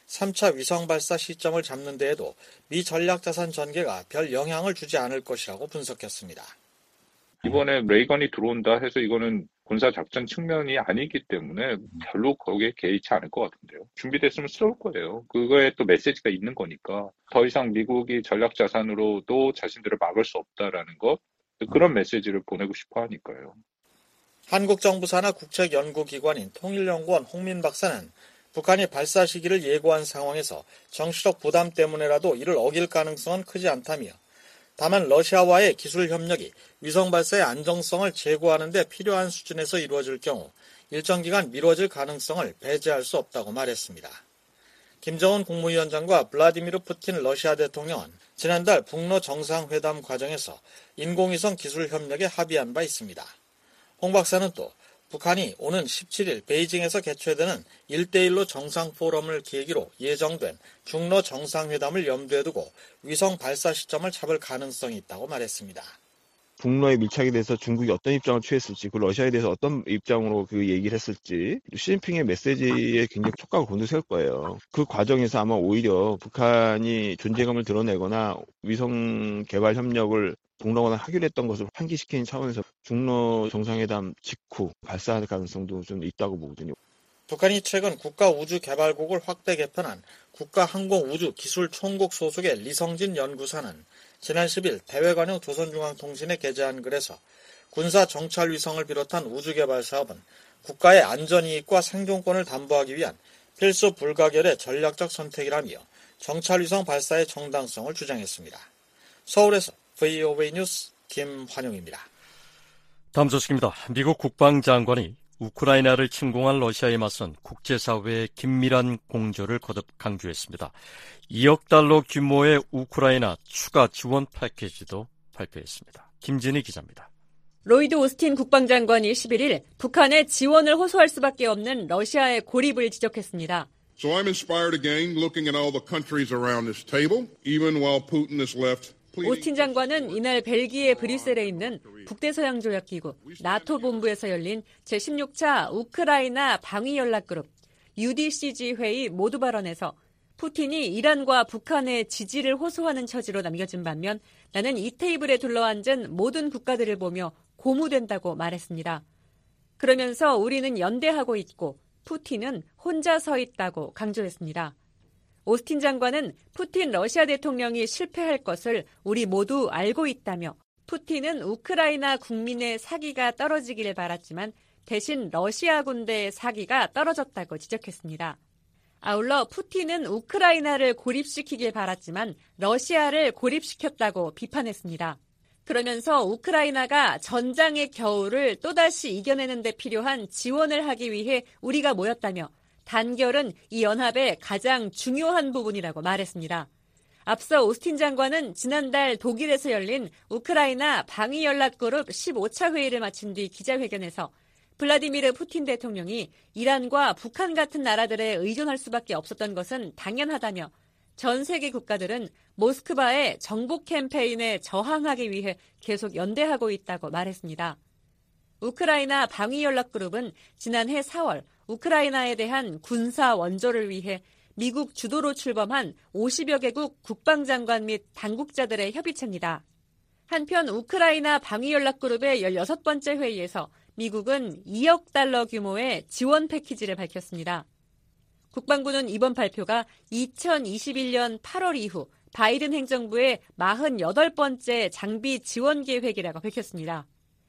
삼 차 위성 발사 시점을 잡는 데에도 미 전략자산 전개가 별 영향을 주지 않을 것이라고 분석했습니다. 이번에 레이건이 들어온다 해서 이거는 군사작전 측면이 아니기 때문에 별로 거기에 개의치 않을 것 같은데요. 준비됐으면 쏠 거예요. 그거에 또 메시지가 있는 거니까 더 이상 미국이 전략자산으로도 자신들을 막을 수 없다라는 것, 그런 메시지를 보내고 싶어 하니까요. 한국 정부 산하 국책연구기관인 통일연구원 홍민 박사는 북한이 발사 시기를 예고한 상황에서 정치적 부담 때문에라도 이를 어길 가능성은 크지 않다며, 다만 러시아와의 기술 협력이 위성 발사의 안정성을 제고하는 데 필요한 수준에서 이루어질 경우 일정 기간 미뤄질 가능성을 배제할 수 없다고 말했습니다. 김정은 국무위원장과 블라디미르 푸틴 러시아 대통령은 지난달 북러 정상회담 과정에서 인공위성 기술 협력에 합의한 바 있습니다. 홍 박사는 또 북한이 오는 십칠 일 베이징에서 개최되는 일 대일로 정상 포럼을 계기로 예정된 중러 정상회담을 염두에 두고 위성 발사 시점을 잡을 가능성이 있다고 말했습니다. 북러의 밀착에 대해서 중국이 어떤 입장을 취했을지, 그 러시아에 대해서 어떤 입장으로 그 얘기를 했을지, 시진핑의 메시지에 굉장히 촉각을 곤두세울 거예요. 그 과정에서 아마 오히려 북한이 존재감을 드러내거나 위성 개발 협력을 동러거나 하기로 했던 것을 환기시키는 차원에서 중러 정상회담 직후 발사할 가능성도 좀 있다고 보거든요. 북한이 최근 국가우주개발국을 확대 개편한 국가항공우주기술총국 소속의 리성진 연구사는 지난 십 일 대외관용 조선중앙통신에 게재한 글에서 군사 정찰위성을 비롯한 우주개발 사업은 국가의 안전이익과 생존권을 담보하기 위한 필수 불가결의 전략적 선택이라며 정찰위성 발사의 정당성을 주장했습니다. 서울에서 브이오에이 뉴스 김환용입니다. 다음 소식입니다. 미국 국방장관이 우크라이나를 침공한 러시아에 맞선 국제사회의 긴밀한 공조를 거듭 강조했습니다. 이억 달러 규모의 우크라이나 추가 지원 패키지도 발표했습니다. 김진희 기자입니다. 로이드 오스틴 국방장관이 십일 일 북한의 지원을 호소할 수밖에 없는 러시아의 고립을 지적했습니다. So I'm inspired again looking at all the countries around this table, even while Putin is left. 오스틴 장관은 이날 벨기에 브뤼셀에 있는 북대서양조약기구 나토 본부에서 열린 제십육 차 우크라이나 방위연락그룹 유디씨지 회의 모두 발언에서 푸틴이 이란과 북한의 지지를 호소하는 처지로 남겨진 반면 나는 이 테이블에 둘러앉은 모든 국가들을 보며 고무된다고 말했습니다. 그러면서 우리는 연대하고 있고 푸틴은 혼자 서 있다고 강조했습니다. 오스틴 장관은 푸틴 러시아 대통령이 실패할 것을 우리 모두 알고 있다며 푸틴은 우크라이나 국민의 사기가 떨어지기를 바랐지만 대신 러시아 군대의 사기가 떨어졌다고 지적했습니다. 아울러 푸틴은 우크라이나를 고립시키길 바랐지만 러시아를 고립시켰다고 비판했습니다. 그러면서 우크라이나가 전장의 겨울을 또다시 이겨내는 데 필요한 지원을 하기 위해 우리가 모였다며 단결은 이 연합의 가장 중요한 부분이라고 말했습니다. 앞서 오스틴 장관은 지난달 독일에서 열린 우크라이나 방위연락그룹 십오 차 회의를 마친 뒤 기자회견에서 블라디미르 푸틴 대통령이 이란과 북한 같은 나라들에 의존할 수밖에 없었던 것은 당연하다며 전 세계 국가들은 모스크바의 정복 캠페인에 저항하기 위해 계속 연대하고 있다고 말했습니다. 우크라이나 방위연락그룹은 지난해 사월 우크라이나에 대한 군사 원조를 위해 미국 주도로 출범한 오십여 개국 국방장관 및 당국자들의 협의체입니다. 한편 우크라이나 방위연락그룹의 열여섯 번째 회의에서 미국은 이억 달러 규모의 지원 패키지를 밝혔습니다. 국방부는 이번 발표가 이천이십일 년 팔월 이후 바이든 행정부의 사십팔 번째 장비 지원 계획이라고 밝혔습니다.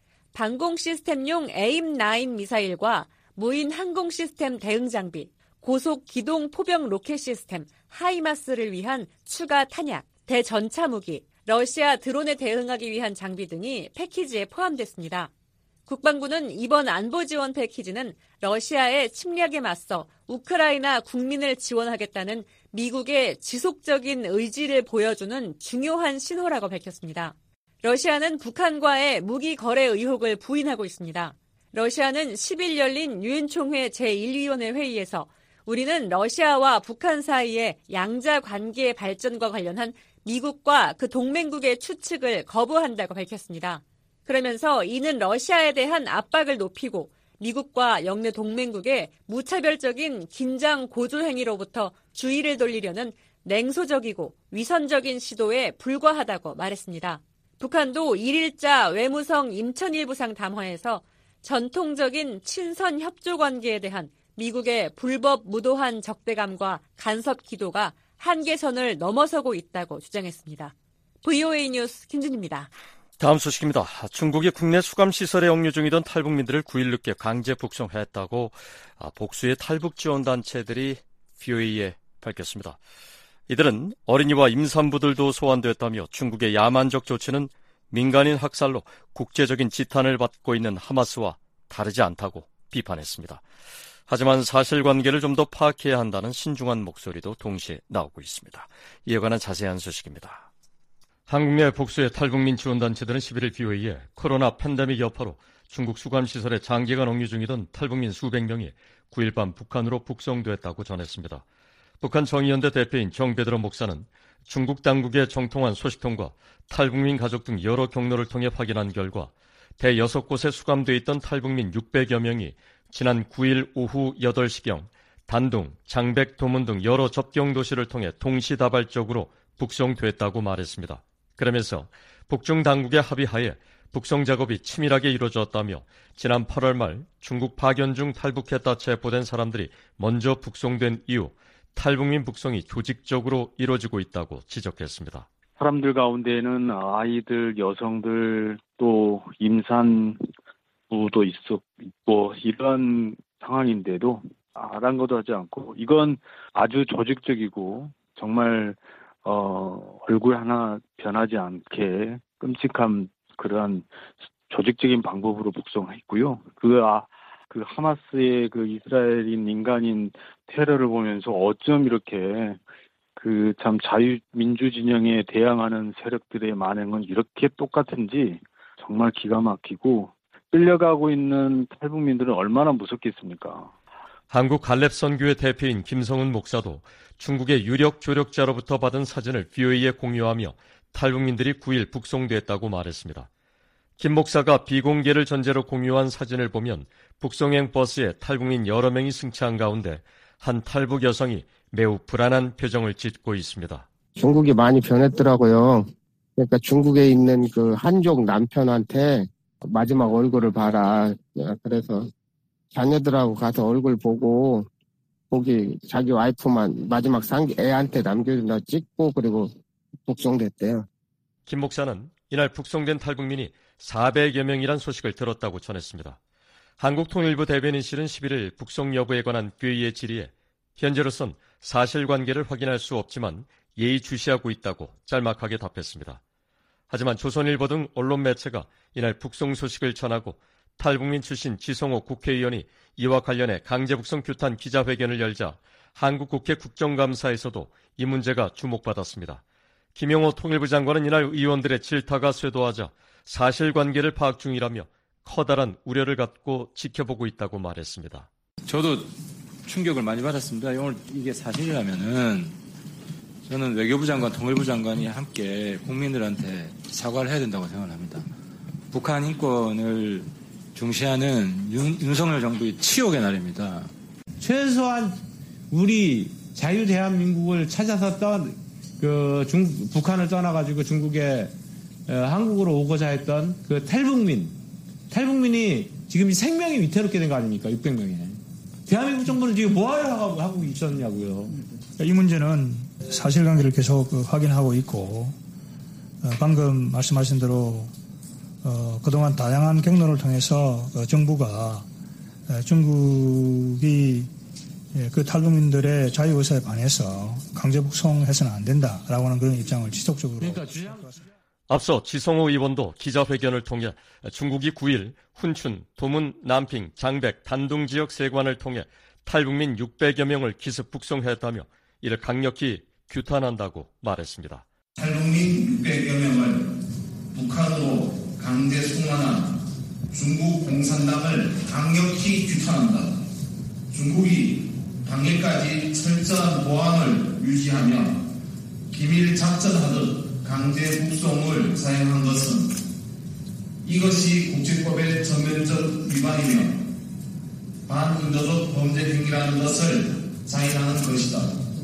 방공 시스템용 에임 나인 미사일과 무인 항공 시스템 대응 장비, 고속 기동 포병 로켓 시스템 하이마스를 위한 추가 탄약, 대전차 무기, 러시아 드론에 대응하기 위한 장비 등이 패키지에 포함됐습니다. 국방부는 이번 안보 지원 패키지는 러시아의 침략에 맞서 우크라이나 국민을 지원하겠다는 미국의 지속적인 의지를 보여주는 중요한 신호라고 밝혔습니다. 러시아는 북한과의 무기 거래 의혹을 부인하고 있습니다. 러시아는 십 일 열린 유엔 총회 제일 위원회 회의에서 우리는 러시아와 북한 사이의 양자 관계의 발전과 관련한 미국과 그 동맹국의 추측을 거부한다고 밝혔습니다. 그러면서 이는 러시아에 대한 압박을 높이고 미국과 영내 동맹국의 무차별적인 긴장 고조 행위로부터 주의를 돌리려는 냉소적이고 위선적인 시도에 불과하다고 말했습니다. 북한도 일일자 외무성 임천일 부상 담화에서 전통적인 친선 협조 관계에 대한 미국의 불법 무도한 적대감과 간섭 기도가 한계선을 넘어서고 있다고 주장했습니다. 브이오에이 뉴스 김준입니다. 다음 소식입니다. 중국이 국내 수감시설에 억류 중이던 탈북민들을 구 일 늦게 강제 북송했다고 복수의 탈북 지원단체들이 브이오에이에 밝혔습니다. 이들은 어린이와 임산부들도 소환됐다며 중국의 야만적 조치는 민간인 학살로 국제적인 지탄을 받고 있는 하마스와 다르지 않다고 비판했습니다. 하지만 사실관계를 좀 더 파악해야 한다는 신중한 목소리도 동시에 나오고 있습니다. 이에 관한 자세한 소식입니다. 한국 내 복수의 탈북민 지원단체들은 십일 일 브이오에이에 코로나 팬데믹 여파로 중국 수감시설에 장기간 억류 중이던 탈북민 수백 명이 구 일 밤 북한으로 북송됐다고 전했습니다. 북한 정의연대 대표인 정베드로 목사는 중국 당국의 정통한 소식통과 탈북민 가족 등 여러 경로를 통해 확인한 결과 대여섯 곳에 수감돼 있던 탈북민 육백여 명이 지난 구 일 오후 여덟 시경 단둥, 장백, 도문 등 여러 접경 도시를 통해 동시다발적으로 북송됐다고 말했습니다. 그러면서 북중 당국의 합의하에 북송 작업이 치밀하게 이루어졌다며 지난 팔월 말 중국 파견 중 탈북했다 체포된 사람들이 먼저 북송된 이후 탈북민 북송이 조직적으로 이루어지고 있다고 지적했습니다. 사람들 가운데는 아이들, 여성들, 또 임산부도 있고 이런 상황인데도 아랑곳하지 않고 이건 아주 조직적이고 정말 어, 얼굴 하나 변하지 않게 끔찍한 그러한 조직적인 방법으로 북송했고요. 그, 아, 그 하마스의 그 이스라엘인 인간인 테러를 보면서 어쩜 이렇게 그 참 자유민주 진영에 대항하는 세력들의 만행은 이렇게 똑같은지 정말 기가 막히고 끌려가고 있는 탈북민들은 얼마나 무섭겠습니까? 한국 갈렙선교회 대표인 김성훈 목사도 중국의 유력 조력자로부터 받은 사진을 브이오에이에 공유하며 탈북민들이 구 일 북송됐다고 말했습니다. 김 목사가 비공개를 전제로 공유한 사진을 보면 북송행 버스에 탈북민 여러 명이 승차한 가운데 한 탈북 여성이 매우 불안한 표정을 짓고 있습니다. 중국이 많이 변했더라고요. 그러니까 중국에 있는 그 한족 남편한테 마지막 얼굴을 봐라. 그래서 자녀들하고 가서 얼굴 보고 거기 자기 와이프만 마지막 상기 애한테 남겨준다 찍고 그리고 북송됐대요. 김 목사는 이날 북송된 탈북민이 사백여 명이란 소식을 들었다고 전했습니다. 한국통일부 대변인실은 십일 일 북송 여부에 관한 브이오에이의 질의에 현재로선 사실관계를 확인할 수 없지만 예의주시하고 있다고 짤막하게 답했습니다. 하지만 조선일보 등 언론 매체가 이날 북송 소식을 전하고 탈북민 출신 지성호 국회의원이 이와 관련해 강제북송 규탄 기자회견을 열자 한국 국회 국정감사에서도 이 문제가 주목받았습니다. 김영호 통일부 장관은 이날 의원들의 질타가 쇄도하자 사실관계를 파악 중이라며 커다란 우려를 갖고 지켜보고 있다고 말했습니다. 저도 충격을 많이 받았습니다. 오늘 이게 사실이라면은 저는 외교부 장관, 통일부 장관이 함께 국민들한테 사과를 해야 된다고 생각합니다. 북한 인권을 중시하는 윤, 윤석열 정부의 치욕의 날입니다. 최소한 우리 자유 대한민국을 찾아서 떠, 그 중, 북한을 떠나가지고 중국에 어, 한국으로 오고자 했던 그 탈북민, 탈북민이 지금 생명이 위태롭게 된 거 아닙니까? 육백 명이. 대한민국 정부는 지금 뭐하러 하고 있었냐고요. 이 문제는 사실관계를 계속 확인하고 있고 어, 방금 말씀하신 대로 어, 그동안 다양한 경로를 통해서 어, 정부가 어, 중국이 예, 그 탈북민들의 자유의사에 반해서 강제 북송해서는 안 된다라고 하는 그런 입장을 지속적으로. 그러니까 주장... 앞서 지성호 의원도 기자회견을 통해 중국이 구 일 훈춘, 도문, 남핑, 장백, 단둥 지역 세관을 통해 탈북민 육백여 명을 기습 북송했다며 이를 강력히 규탄한다고 말했습니다. 탈북민 육백여 명을 북한으로 강제 송환한 중국 공산당을 강력히 규탄한다. 중국이 당일까지 철저한 보안을 유지하며 기밀 작전하듯 강제 북송을 사행한 것은 이것이 국제법의 전면적 위반이며 반인도적 범죄 행위라는 것을 자인하는 것이다.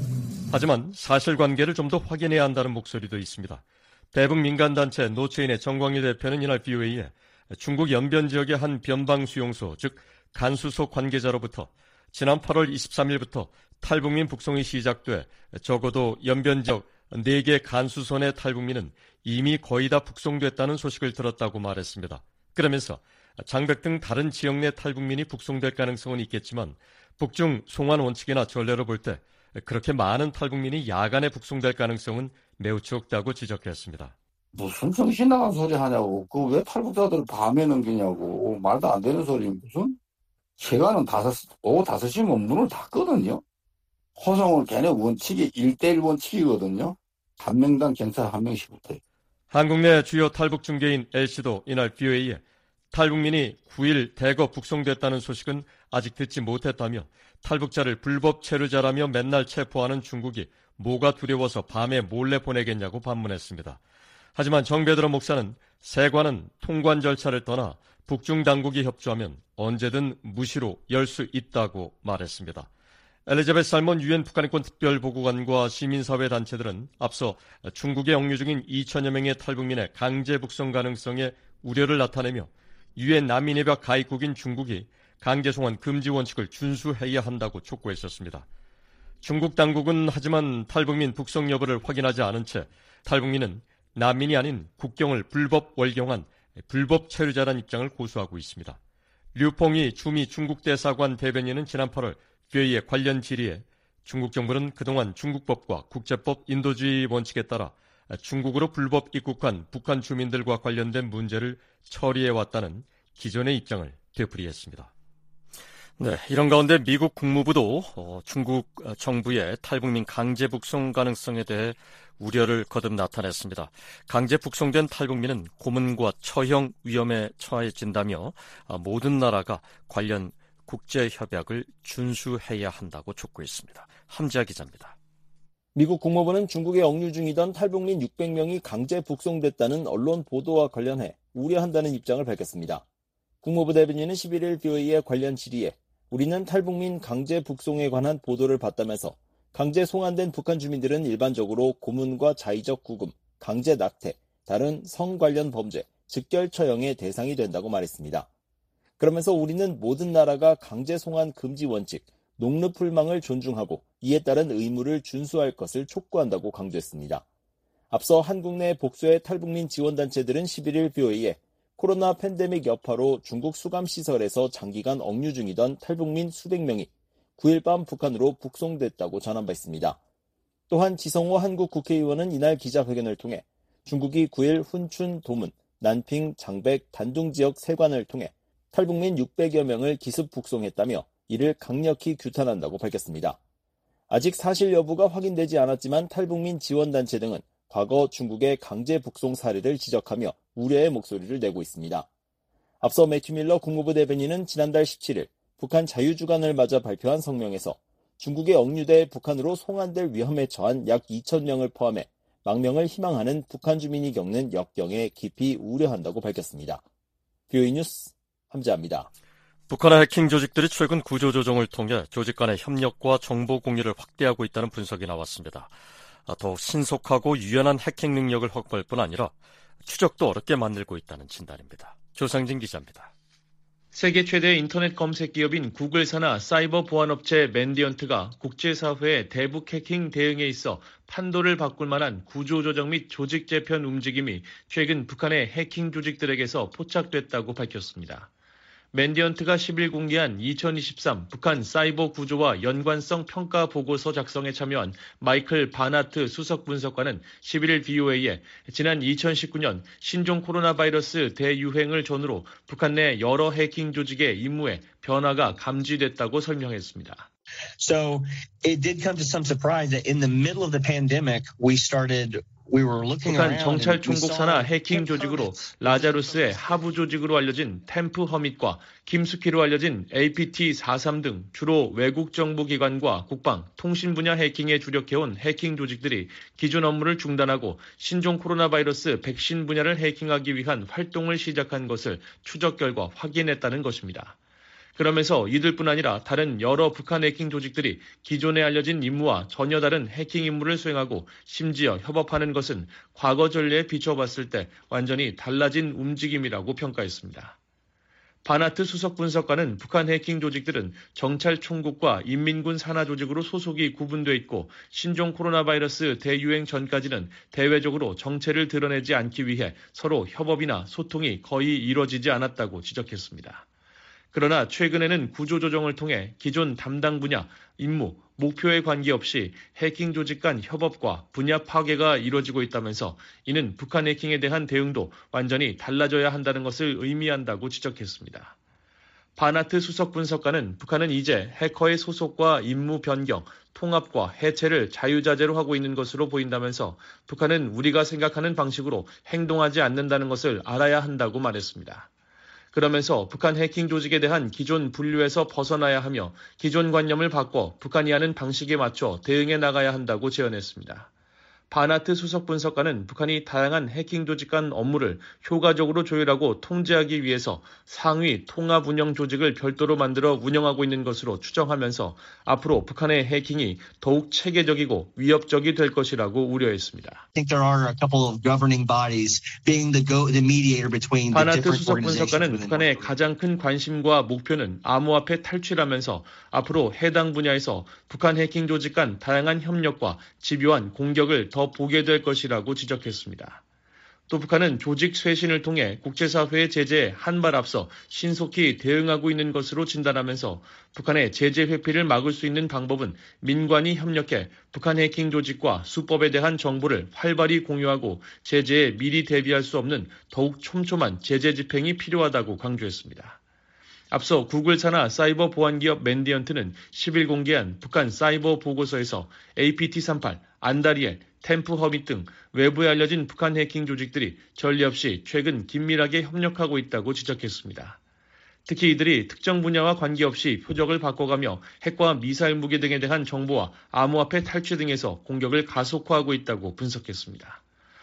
하지만 사실관계를 좀 더 확인해야 한다는 목소리도 있습니다. 대북 민간단체 노체인의 정광일 대표는 이날 비오에이에 중국 연변 지역의 한 변방수용소, 즉 간수소 관계자로부터 지난 팔월 이십삼일부터 탈북민 북송이 시작돼 적어도 연변 지역 네 개 간수소 내 탈북민은 이미 거의 다 북송됐다는 소식을 들었다고 말했습니다. 그러면서 장백 등 다른 지역 내 탈북민이 북송될 가능성은 있겠지만 북중 송환 원칙이나 전례로 볼 때 그렇게 많은 탈북민이 야간에 북송될 가능성은 매우 적다고 지적했습니다. 무슨 정신 나간 소리 하냐고. 그 왜 탈북자들을 밤에 넘기냐고. 말도 안 되는 소리. 무슨 시간은 다섯, 오후 다섯 시면 문을 닫거든요. 호송을 걔네 원칙이 일 대일 원칙이거든요. 한 명당 경찰 한 명씩 붙어요. 한국 내 주요 탈북 중개인 L씨도 이날 비오에이에 탈북민이 구일 대거 북송됐다는 소식은 아직 듣지 못했다며 탈북자를 불법 체류자라며 맨날 체포하는 중국이 뭐가 두려워서 밤에 몰래 보내겠냐고 반문했습니다. 하지만 정베드로 목사는 세관은 통관 절차를 떠나 북중 당국이 협조하면 언제든 무시로 열 수 있다고 말했습니다. 엘리자베스 살몬 유엔 북한인권 특별보고관과 시민사회 단체들은 앞서 중국에 억류 중인 이천여 명의 탈북민의 강제 북송 가능성에 우려를 나타내며 유엔 난민협약 가입국인 중국이 강제 송환 금지 원칙을 준수해야 한다고 촉구했었습니다. 중국 당국은 하지만 탈북민 북송 여부를 확인하지 않은 채 탈북민은 난민이 아닌 국경을 불법 월경한 불법 체류자란 입장을 고수하고 있습니다. 류퐁이 주미 중국 대사관 대변인은 지난 팔월 비오에이의 관련 질의에 중국 정부는 그동안 중국법과 국제법 인도주의 원칙에 따라 중국으로 불법 입국한 북한 주민들과 관련된 문제를 처리해왔다는 기존의 입장을 되풀이했습니다. 네, 이런 가운데 미국 국무부도 어, 중국 정부의 탈북민 강제 북송 가능성에 대해 우려를 거듭 나타냈습니다. 강제 북송된 탈북민은 고문과 처형 위험에 처해진다며 어, 모든 나라가 관련 국제협약을 준수해야 한다고 촉구했습니다. 함지아 기자입니다. 미국 국무부는 중국에 억류 중이던 탈북민 육백 명이 강제 북송됐다는 언론 보도와 관련해 우려한다는 입장을 밝혔습니다. 국무부 대변인은 십일일 비오에이의 관련 질의에 우리는 탈북민 강제 북송에 관한 보도를 봤다면서 강제 송환된 북한 주민들은 일반적으로 고문과 자의적 구금, 강제 낙태, 다른 성 관련 범죄, 즉결 처형의 대상이 된다고 말했습니다. 그러면서 우리는 모든 나라가 강제 송환 금지 원칙, 농르풀망을 존중하고 이에 따른 의무를 준수할 것을 촉구한다고 강조했습니다. 앞서 한국 내 복수의 탈북민 지원단체들은 십일일 비오에이에 코로나 팬데믹 여파로 중국 수감시설에서 장기간 억류 중이던 탈북민 수백 명이 구일 밤 북한으로 북송됐다고 전한 바 있습니다. 또한 지성호 한국 국회의원은 이날 기자회견을 통해 중국이 구일 훈춘, 도문, 난핑, 장백, 단둥 지역 세관을 통해 탈북민 육백여 명을 기습 북송했다며 이를 강력히 규탄한다고 밝혔습니다. 아직 사실 여부가 확인되지 않았지만 탈북민 지원단체 등은 과거 중국의 강제 북송 사례를 지적하며 우려의 목소리를 내고 있습니다. 앞서 매튜 밀러 국무부 대변인은 지난달 십칠일 북한 자유주간을 맞아 발표한 성명에서 중국에 억류돼 북한으로 송환될 위험에 처한 약 이천 명을 포함해 망명을 희망하는 북한 주민이 겪는 역경에 깊이 우려한다고 밝혔습니다. 비오에이 뉴스 함지아입니다. 북한의 해킹 조직들이 최근 구조조정을 통해 조직 간의 협력과 정보 공유를 확대하고 있다는 분석이 나왔습니다. 더욱 신속하고 유연한 해킹 능력을 확보할 뿐 아니라 추적도 어렵게 만들고 있다는 진단입니다. 조상진 기자입니다. 세계 최대 인터넷 검색 기업인 구글 산하 사이버 보안업체 맨디언트가 국제사회의 대북 해킹 대응에 있어 판도를 바꿀 만한 구조조정 및 조직 재편 움직임이 최근 북한의 해킹 조직들에게서 포착됐다고 밝혔습니다. 맨디언트가 십일 공개한 이천이십삼 북한 사이버 구조와 연관성 평가 보고서 작성에 참여한 마이클 바나트 수석 분석관은 십일일 비오에이에 지난 이천십구년 신종 코로나 바이러스 대유행을 전후로 북한 내 여러 해킹 조직의 임무에 변화가 감지됐다고 설명했습니다. So it did come to some surprise that in the middle of the pandemic we started 북한 정찰 총국 산하 해킹 조직으로 라자루스의 하부 조직으로 알려진 템프 허밋과 김수키로 알려진 에이피티 사십삼 등 주로 외국 정보기관과 국방, 통신 분야 해킹에 주력해온 해킹 조직들이 기존 업무를 중단하고 신종 코로나 바이러스 백신 분야를 해킹하기 위한 활동을 시작한 것을 추적 결과 확인했다는 것입니다. 그러면서 이들뿐 아니라 다른 여러 북한 해킹 조직들이 기존에 알려진 임무와 전혀 다른 해킹 임무를 수행하고 심지어 협업하는 것은 과거 전례에 비춰봤을 때 완전히 달라진 움직임이라고 평가했습니다. 바나트 수석 분석가는 북한 해킹 조직들은 정찰 총국과 인민군 산하 조직으로 소속이 구분돼 있고 신종 코로나 바이러스 대유행 전까지는 대외적으로 정체를 드러내지 않기 위해 서로 협업이나 소통이 거의 이뤄지지 않았다고 지적했습니다. 그러나 최근에는 구조조정을 통해 기존 담당 분야, 임무, 목표에 관계없이 해킹 조직 간 협업과 분야 파괴가 이루어지고 있다면서 이는 북한 해킹에 대한 대응도 완전히 달라져야 한다는 것을 의미한다고 지적했습니다. 바나트 수석 분석가는 북한은 이제 해커의 소속과 임무 변경, 통합과 해체를 자유자재로 하고 있는 것으로 보인다면서 북한은 우리가 생각하는 방식으로 행동하지 않는다는 것을 알아야 한다고 말했습니다. 그러면서 북한 해킹 조직에 대한 기존 분류에서 벗어나야 하며 기존 관념을 바꿔 북한이 하는 방식에 맞춰 대응해 나가야 한다고 제언했습니다. 바나트 수석 분석가는 북한이 다양한 해킹 조직 간 업무를 효과적으로 조율하고 통제하기 위해서 상위 통합 운영 조직을 별도로 만들어 운영하고 있는 것으로 추정하면서 앞으로 북한의 해킹이 더욱 체계적이고 위협적이 될 것이라고 우려했습니다. 바나트 수석 분석가는 북한의 가장 큰 관심과 목표는 암호화폐 탈취라면서 앞으로 해당 분야에서 북한 해킹 조직 간 다양한 협력과 집요한 공격을 더 보게 될 것이라고 지적했습니다. 또 북한은 조직 쇄신을 통해 국제사회의 제재에 한 발 앞서 신속히 대응하고 있는 것으로 진단하면서 북한의 제재 회피를 막을 수 있는 방법은 민관이 협력해 북한 해킹 조직과 수법에 대한 정보를 활발히 공유하고 제재에 미리 대비할 수 없는 더욱 촘촘한 제재 집행이 필요하다고 강조했습니다. 앞서 구글 산하 사이버 보안 기업 맨디언트는 십 일 공개한 북한 사이버 보고서에서 에이피티 삼십팔, 안다리엘, 템프 허밋 등 외부에 알려진 북한 해킹 조직들이 전례 없이 최근 긴밀하게 협력하고 있다고 지적했습니다. 특히 이들이 특정 분야와 관계없이 표적을 바꿔가며 핵과 미사일 무기 등에 대한 정보와 암호화폐 탈취 등에서 공격을 가속화하고 있다고 분석했습니다.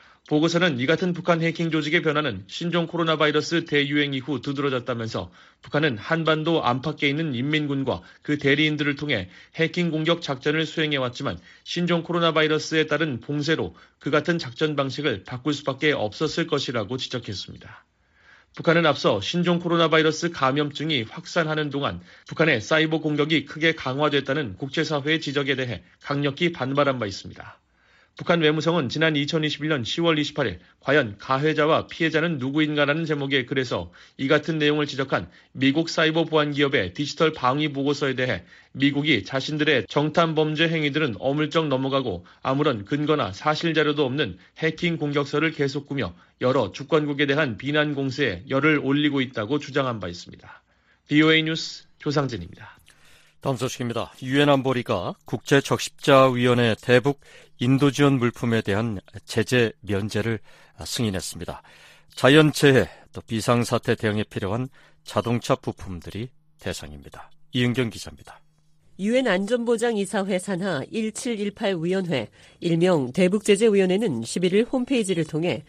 보고서는 이 같은 북한 해킹 조직의 변화는 신종 코로나 바이러스 대유행 이후 두드러졌다면서 북한은 한반도 안팎에 있는 인민군과 그 대리인들을 통해 해킹 공격 작전을 수행해왔지만 신종 코로나 바이러스에 따른 봉쇄로 그 같은 작전 방식을 바꿀 수밖에 없었을 것이라고 지적했습니다. 북한은 앞서 신종 코로나 바이러스 감염증이 확산하는 동안 북한의 사이버 공격이 크게 강화됐다는 국제사회의 지적에 대해 강력히 반발한 바 있습니다. 북한 외무성은 지난 이천이십일 년 시월 이십팔 일 과연 가해자와 피해자는 누구인가라는 제목의 글에서 이 같은 내용을 지적한 미국 사이버 보안 기업의 디지털 방위 보고서에 대해 미국이 자신들의 정탐 범죄 행위들은 어물쩍 넘어가고 아무런 근거나 사실 자료도 없는 해킹 공격서를 계속 꾸며 여러 주권국에 대한 비난 공세에 열을 올리고 있다고 주장한 바 있습니다. 브이오에이 뉴스 조상진입니다. 다음 소식입니다. 유엔 안보리가 국제적십자위원회 대북 인도 지원 물품에 대한 제재 면제를 승인했습니다. 자연재해 또 비상사태 대응에 필요한 자동차 부품들이 대상입니다. 이은경 기자입니다. 유엔 안전보장이사회 산하 일칠일팔 위원회, 일명 대북제재위원회는 십일 일 홈페이지를 통해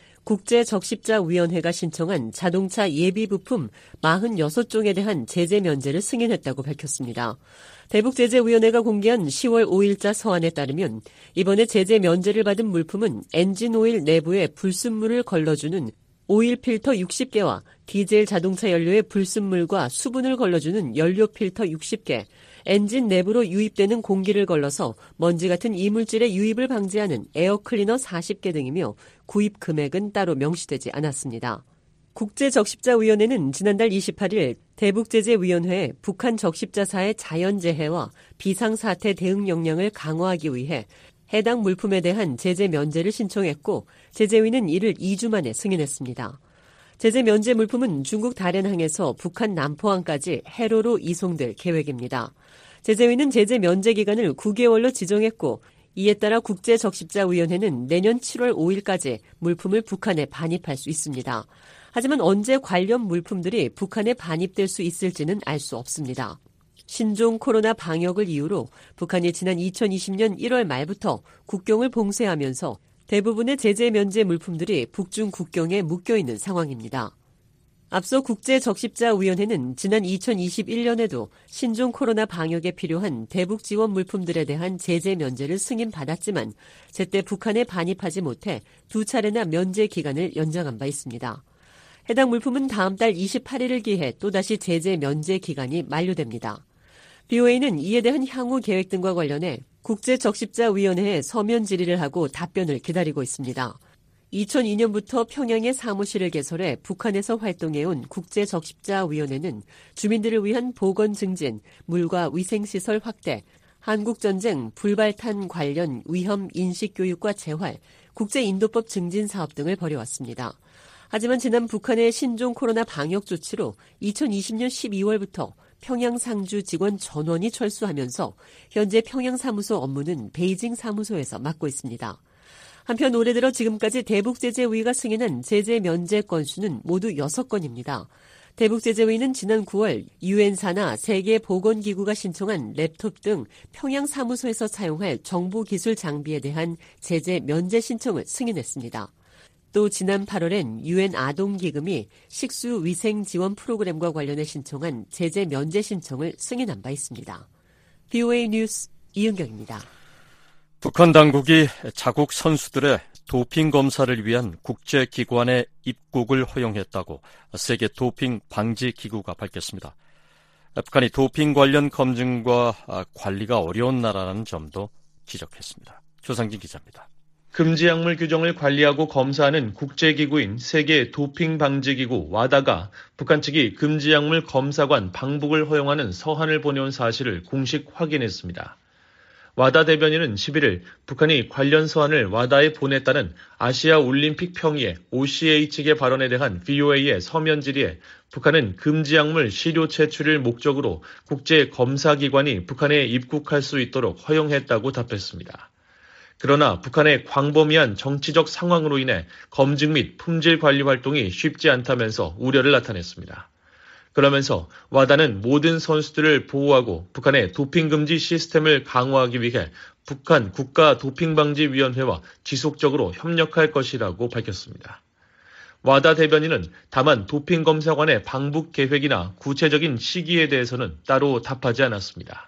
국제적십자위원회가 신청한 자동차 예비부품 사십육 종에 대한 제재 면제를 승인했다고 밝혔습니다. 대북제재위원회가 공개한 시월 오일자 서한에 따르면 이번에 제재 면제를 받은 물품은 엔진오일 내부에 불순물을 걸러주는 오일 필터 육십 개와 디젤 자동차 연료의 불순물과 수분을 걸러주는 연료 필터 육십 개, 엔진 내부로 유입되는 공기를 걸러서 먼지 같은 이물질의 유입을 방지하는 에어클리너 사십 개 등이며 구입 금액은 따로 명시되지 않았습니다. 국제적십자위원회는 지난달 이십팔 일 대북제재위원회에 북한 적십자사의 자연재해와 비상사태 대응 역량을 강화하기 위해 해당 물품에 대한 제재 면제를 신청했고 제재위는 이를 이 주 만에 승인했습니다. 제재 면제 물품은 중국 다롄항에서 북한 남포항까지 해로로 이송될 계획입니다. 제재위는 제재 면제 기간을 구 개월로 지정했고 이에 따라 국제적십자위원회는 내년 칠월 오일까지 물품을 북한에 반입할 수 있습니다. 하지만 언제 관련 물품들이 북한에 반입될 수 있을지는 알 수 없습니다. 신종 코로나 방역을 이유로 북한이 지난 이천이십 년 일월 말부터 국경을 봉쇄하면서 대부분의 제재 면제 물품들이 북중 국경에 묶여 있는 상황입니다. 앞서 국제적십자위원회는 지난 이천이십일 년에도 신종 코로나 방역에 필요한 대북 지원 물품들에 대한 제재 면제를 승인받았지만 제때 북한에 반입하지 못해 두 차례나 면제 기간을 연장한 바 있습니다. 해당 물품은 다음 달 이십팔 일을 기해 또다시 제재 면제 기간이 만료됩니다. 비오에이는 이에 대한 향후 계획 등과 관련해 국제적십자위원회에 서면 질의를 하고 답변을 기다리고 있습니다. 이천이 년부터 평양에 사무실을 개설해 북한에서 활동해온 국제적십자위원회는 주민들을 위한 보건 증진, 물과 위생시설 확대, 한국전쟁, 불발탄 관련 위험 인식 교육과 재활, 국제인도법 증진 사업 등을 벌여왔습니다. 하지만 지난 북한의 신종 코로나 방역 조치로 이천이십 년 십이 월부터 평양 상주 직원 전원이 철수하면서 현재 평양 사무소 업무는 베이징 사무소에서 맡고 있습니다. 한편 올해 들어 지금까지 대북제재위가 승인한 제재 면제 건수는 모두 여섯 건입니다. 대북제재위는 지난 구월 유엔사나 세계보건기구가 신청한 랩톱 등 평양 사무소에서 사용할 정보기술 장비에 대한 제재 면제 신청을 승인했습니다. 또 지난 팔월엔 유엔 아동기금이 식수위생 지원 프로그램과 관련해 신청한 제재 면제 신청을 승인한 바 있습니다. 비오에이 뉴스 이은경입니다. 북한 당국이 자국 선수들의 도핑 검사를 위한 국제기관의 입국을 허용했다고 세계 도핑 방지 기구가 밝혔습니다. 북한이 도핑 관련 검증과 관리가 어려운 나라라는 점도 지적했습니다. 조상진 기자입니다. 금지 약물 규정을 관리하고 검사하는 국제기구인 세계 도핑 방지기구 와다가 북한 측이 금지 약물 검사관 방북을 허용하는 서한을 보내온 사실을 공식 확인했습니다. 와다 대변인은 십일 일 북한이 관련 서한을 와다에 보냈다는 아시아 올림픽 평의회 오씨에이 측의 발언에 대한 비오에이의 서면 질의에 북한은 금지 약물 시료 채취를 목적으로 국제 검사기관이 북한에 입국할 수 있도록 허용했다고 답했습니다. 그러나 북한의 광범위한 정치적 상황으로 인해 검증 및 품질 관리 활동이 쉽지 않다면서 우려를 나타냈습니다. 그러면서 와다는 모든 선수들을 보호하고 북한의 도핑 금지 시스템을 강화하기 위해 북한 국가도핑방지위원회와 지속적으로 협력할 것이라고 밝혔습니다. 와다 대변인은 다만 도핑 검사관의 방북 계획이나 구체적인 시기에 대해서는 따로 답하지 않았습니다.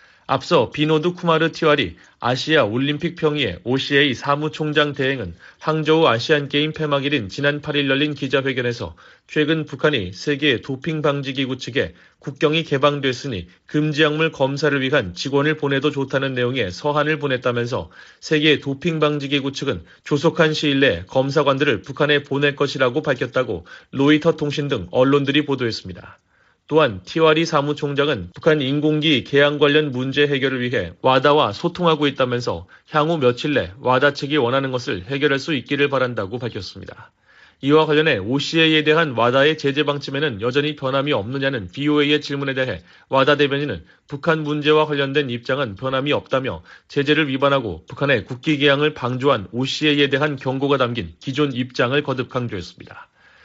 앞서 비노드 쿠마르 티와리 아시아 올림픽 평의회 오씨에이 사무총장 대행은 항저우 아시안게임 폐막일인 지난 팔 일 열린 기자회견에서 최근 북한이 세계 도핑방지기구 측에 국경이 개방됐으니 금지약물 검사를 위한 직원을 보내도 좋다는 내용의 서한을 보냈다면서 세계 도핑방지기구 측은 조속한 시일 내에 검사관들을 북한에 보낼 것이라고 밝혔다고 로이터 통신 등 언론들이 보도했습니다. 또한 티와리 사무총장은 북한 인공기 개항 관련 문제 해결을 위해 와다와 소통하고 있다면서 향후 며칠 내 와다 측이 원하는 것을 해결할 수 있기를 바란다고 밝혔습니다. 이와 관련해 오씨에이에 대한 와다의 제재 방침에는 여전히 변함이 없느냐는 비오에이의 질문에 대해 와다 대변인은 북한 문제와 관련된 입장은 변함이 없다며 제재를 위반하고 북한의 국기 개항을 방조한 오씨에이에 대한 경고가 담긴 기존 입장을 거듭 강조했습니다.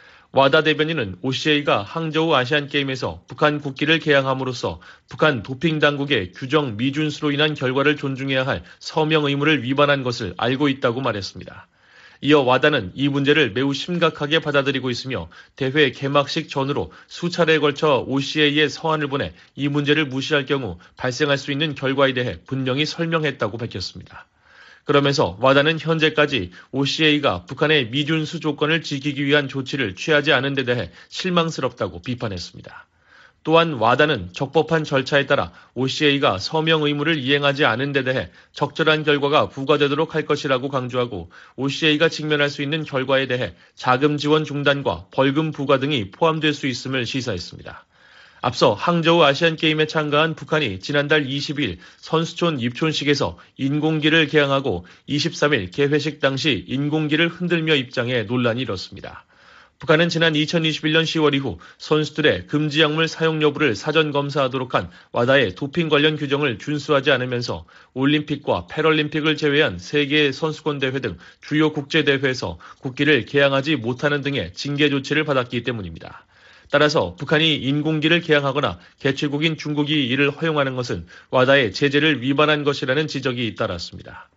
와다 대변인은 오씨에이가 항저우 아시안게임에서 북한 국기를 개항함으로써 북한 도핑 당국의 규정 미준수로 인한 결과를 존중해야 할 서명 의무를 위반한 것을 알고 있다고 말했습니다. 이어 와다는 이 문제를 매우 심각하게 받아들이고 있으며 대회 개막식 전후로 수차례에 걸쳐 오씨에이에 서한을 보내 이 문제를 무시할 경우 발생할 수 있는 결과에 대해 분명히 설명했다고 밝혔습니다. 그러면서 와다는 현재까지 오씨에이가 북한의 미준수 조건을 지키기 위한 조치를 취하지 않은 데 대해 실망스럽다고 비판했습니다. 또한 와다는 적법한 절차에 따라 오씨에이가 서명 의무를 이행하지 않은 데 대해 적절한 결과가 부과되도록 할 것이라고 강조하고 오씨에이가 직면할 수 있는 결과에 대해 자금 지원 중단과 벌금 부과 등이 포함될 수 있음을 시사했습니다. 앞서 항저우 아시안게임에 참가한 북한이 지난달 이십 일 선수촌 입촌식에서 인공기를 개항하고 이십삼 일 개회식 당시 인공기를 흔들며 입장해 논란이 일었습니다. 북한은 지난 이천이십일 년 시월 이후 선수들의 금지 약물 사용 여부를 사전 검사하도록 한 와다의 도핑 관련 규정을 준수하지 않으면서 올림픽과 패럴림픽을 제외한 세계 선수권 대회 등 주요 국제대회에서 국기를 개항하지 못하는 등의 징계 조치를 받았기 때문입니다. 따라서 북한이 인공기를 개항하거나 개최국인 중국이 이를 허용하는 것은 와다의 제재를 위반한 것이라는 지적이 잇따랐습니다.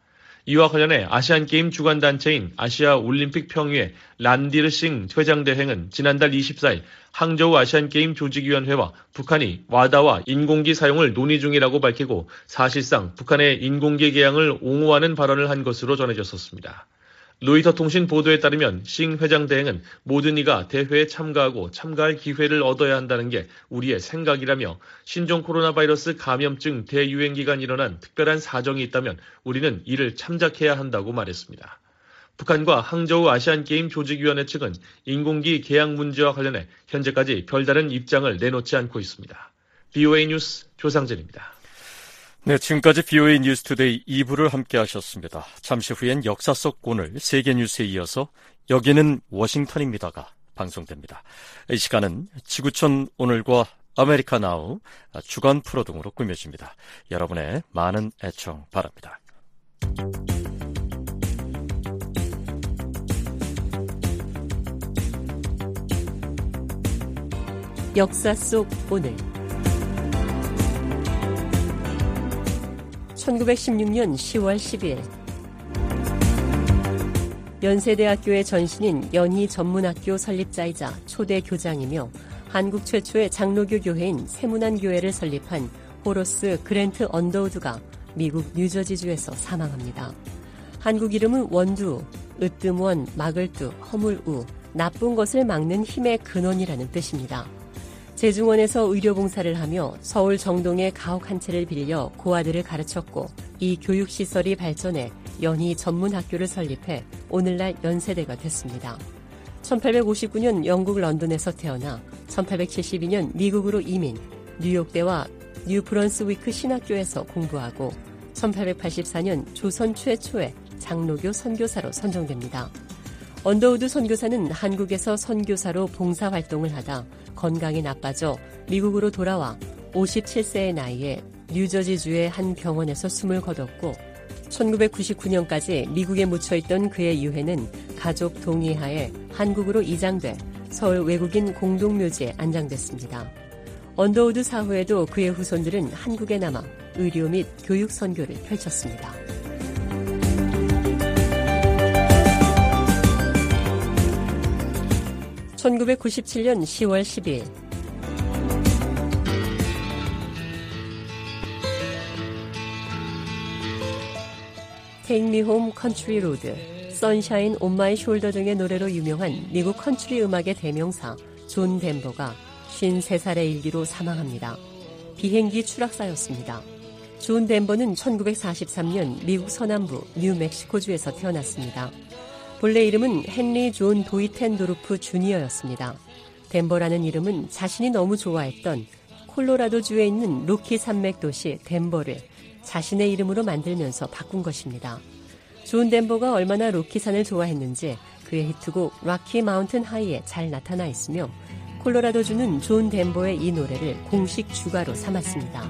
이와 관련해 아시안게임 주관단체인 아시아올림픽 평의회 란디르싱 회장대행은 지난달 이십사일 항저우 아시안게임 조직위원회와 북한이 와다와 인공기 사용을 논의 중이라고 밝히고 사실상 북한의 인공기 개양을 옹호하는 발언을 한 것으로 전해졌었습니다. 로이터 통신 보도에 따르면 싱 회장대행은 모든 이가 대회에 참가하고 참가할 기회를 얻어야 한다는 게 우리의 생각이라며 신종 코로나 바이러스 감염증 대유행 기간 일어난 특별한 사정이 있다면 우리는 이를 참작해야 한다고 말했습니다. 북한과 항저우 아시안게임 조직위원회 측은 인공기 개양 문제와 관련해 현재까지 별다른 입장을 내놓지 않고 있습니다. 비오에이 뉴스 조상진입니다. 네, 지금까지 비오에이 뉴스투데이 이 부를 함께 하셨습니다. 잠시 후엔 역사 속 오늘 세계뉴스에 이어서 여기는 워싱턴입니다가 방송됩니다. 이 시간은 지구촌 오늘과 아메리카 나우 주간 프로 등으로 꾸며집니다. 여러분의 많은 애청 바랍니다. 역사 속 오늘 천구백십육년 시월 십일 연세대학교의 전신인 연희전문학교 설립자이자 초대 교장이며 한국 최초의 장로교 교회인 세문안교회를 설립한 호로스 그랜트 언더우드가 미국 뉴저지주에서 사망합니다. 한국 이름은 원두, 으뜸원, 막을두, 허물우, 나쁜 것을 막는 힘의 근원이라는 뜻입니다. 재중원에서 의료봉사를 하며 서울 정동의 가옥 한 채를 빌려 고아들을 가르쳤고 이 교육시설이 발전해 연희 전문학교를 설립해 오늘날 연세대가 됐습니다. 천팔백오십구년 영국 런던에서 태어나 천팔백칠십이년 미국으로 이민, 뉴욕대와 뉴브런스위크 신학교에서 공부하고 천팔백팔십사년 조선 최초의 장로교 선교사로 선정됩니다. 언더우드 선교사는 한국에서 선교사로 봉사활동을 하다 건강이 나빠져 미국으로 돌아와 오십칠세의 나이에 뉴저지주의 한 병원에서 숨을 거뒀고 천구백구십구년까지 미국에 묻혀있던 그의 유해는 가족 동의하에 한국으로 이장돼 서울 외국인 공동묘지에 안장됐습니다. 언더우드 사후에도 그의 후손들은 한국에 남아 의료 및 교육 선교를 펼쳤습니다. 천구백구십칠년 시월 십일 Take Me Home Country Road, Sunshine on My Shoulder 등의 노래로 유명한 미국 컨트리 음악의 대명사 존 덴버가 쉰세살의 일기로 사망합니다. 비행기 추락사였습니다. 존 덴버는 천구백사십삼년 미국 서남부 뉴멕시코주에서 태어났습니다. 본래 이름은 헨리 존 도이텐도르프 주니어였습니다. 덴버라는 이름은 자신이 너무 좋아했던 콜로라도주에 있는 로키 산맥 도시 덴버를 자신의 이름으로 만들면서 바꾼 것입니다. 존 덴버가 얼마나 로키산을 좋아했는지 그의 히트곡 락키 마운튼 하이에 잘 나타나 있으며 콜로라도주는 존 덴버의 이 노래를 공식 주가로 삼았습니다.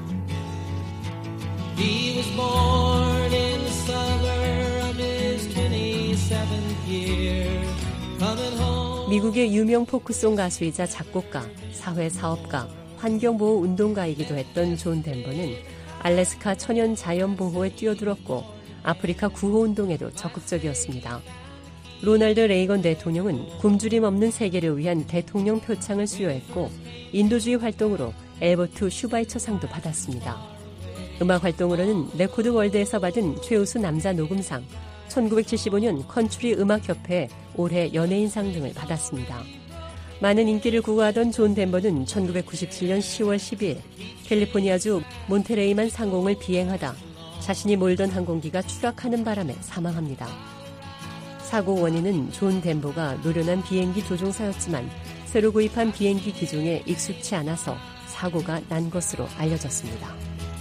He was born in the summer of his twenty-seventh year. 미국의 유명 포크송 가수이자 작곡가, 사회사업가, 환경보호운동가이기도 했던 존 덴버는 알래스카 천연 자연보호에 뛰어들었고 아프리카 구호운동에도 적극적이었습니다. 로널드 레이건 대통령은 굶주림 없는 세계를 위한 대통령 표창을 수여했고 인도주의 활동으로 엘버트 슈바이처상도 받았습니다. 음악 활동으로는 레코드 월드에서 받은 최우수 남자 녹음상, 천구백칠십오년 컨트리 음악협회 올해 연예인상 등을 받았습니다. 많은 인기를 구가하던 존 덴버는 천구백구십칠년 시월 십일 캘리포니아주 몬테레이만 상공을 비행하다 자신이 몰던 항공기가 추락하는 바람에 사망합니다. 사고 원인은 존 덴버가 노련한 비행기 조종사였지만 새로 구입한 비행기 기종에 익숙치 않아서 사고가 난 것으로 알려졌습니다.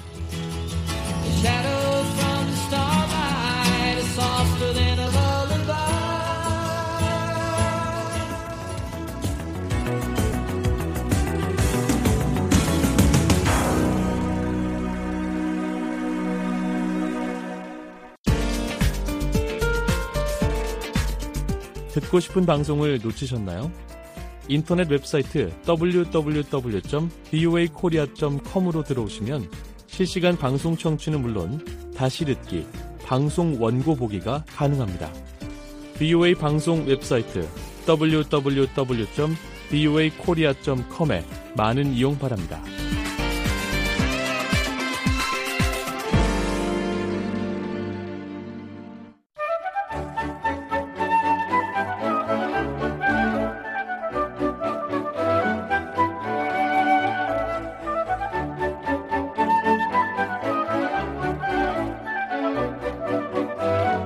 듣고 싶은 방송을 놓치셨나요? 인터넷 웹사이트 더블유 더블유 더블유 점 비오에이 코리아 점 컴으로 들어오시면 실시간 방송 청취는 물론 다시 듣기, 방송 원고 보기가 가능합니다. 비오에이 방송 웹사이트 더블유 더블유 더블유 점 비오에이 코리아 점 컴에 많은 이용 바랍니다.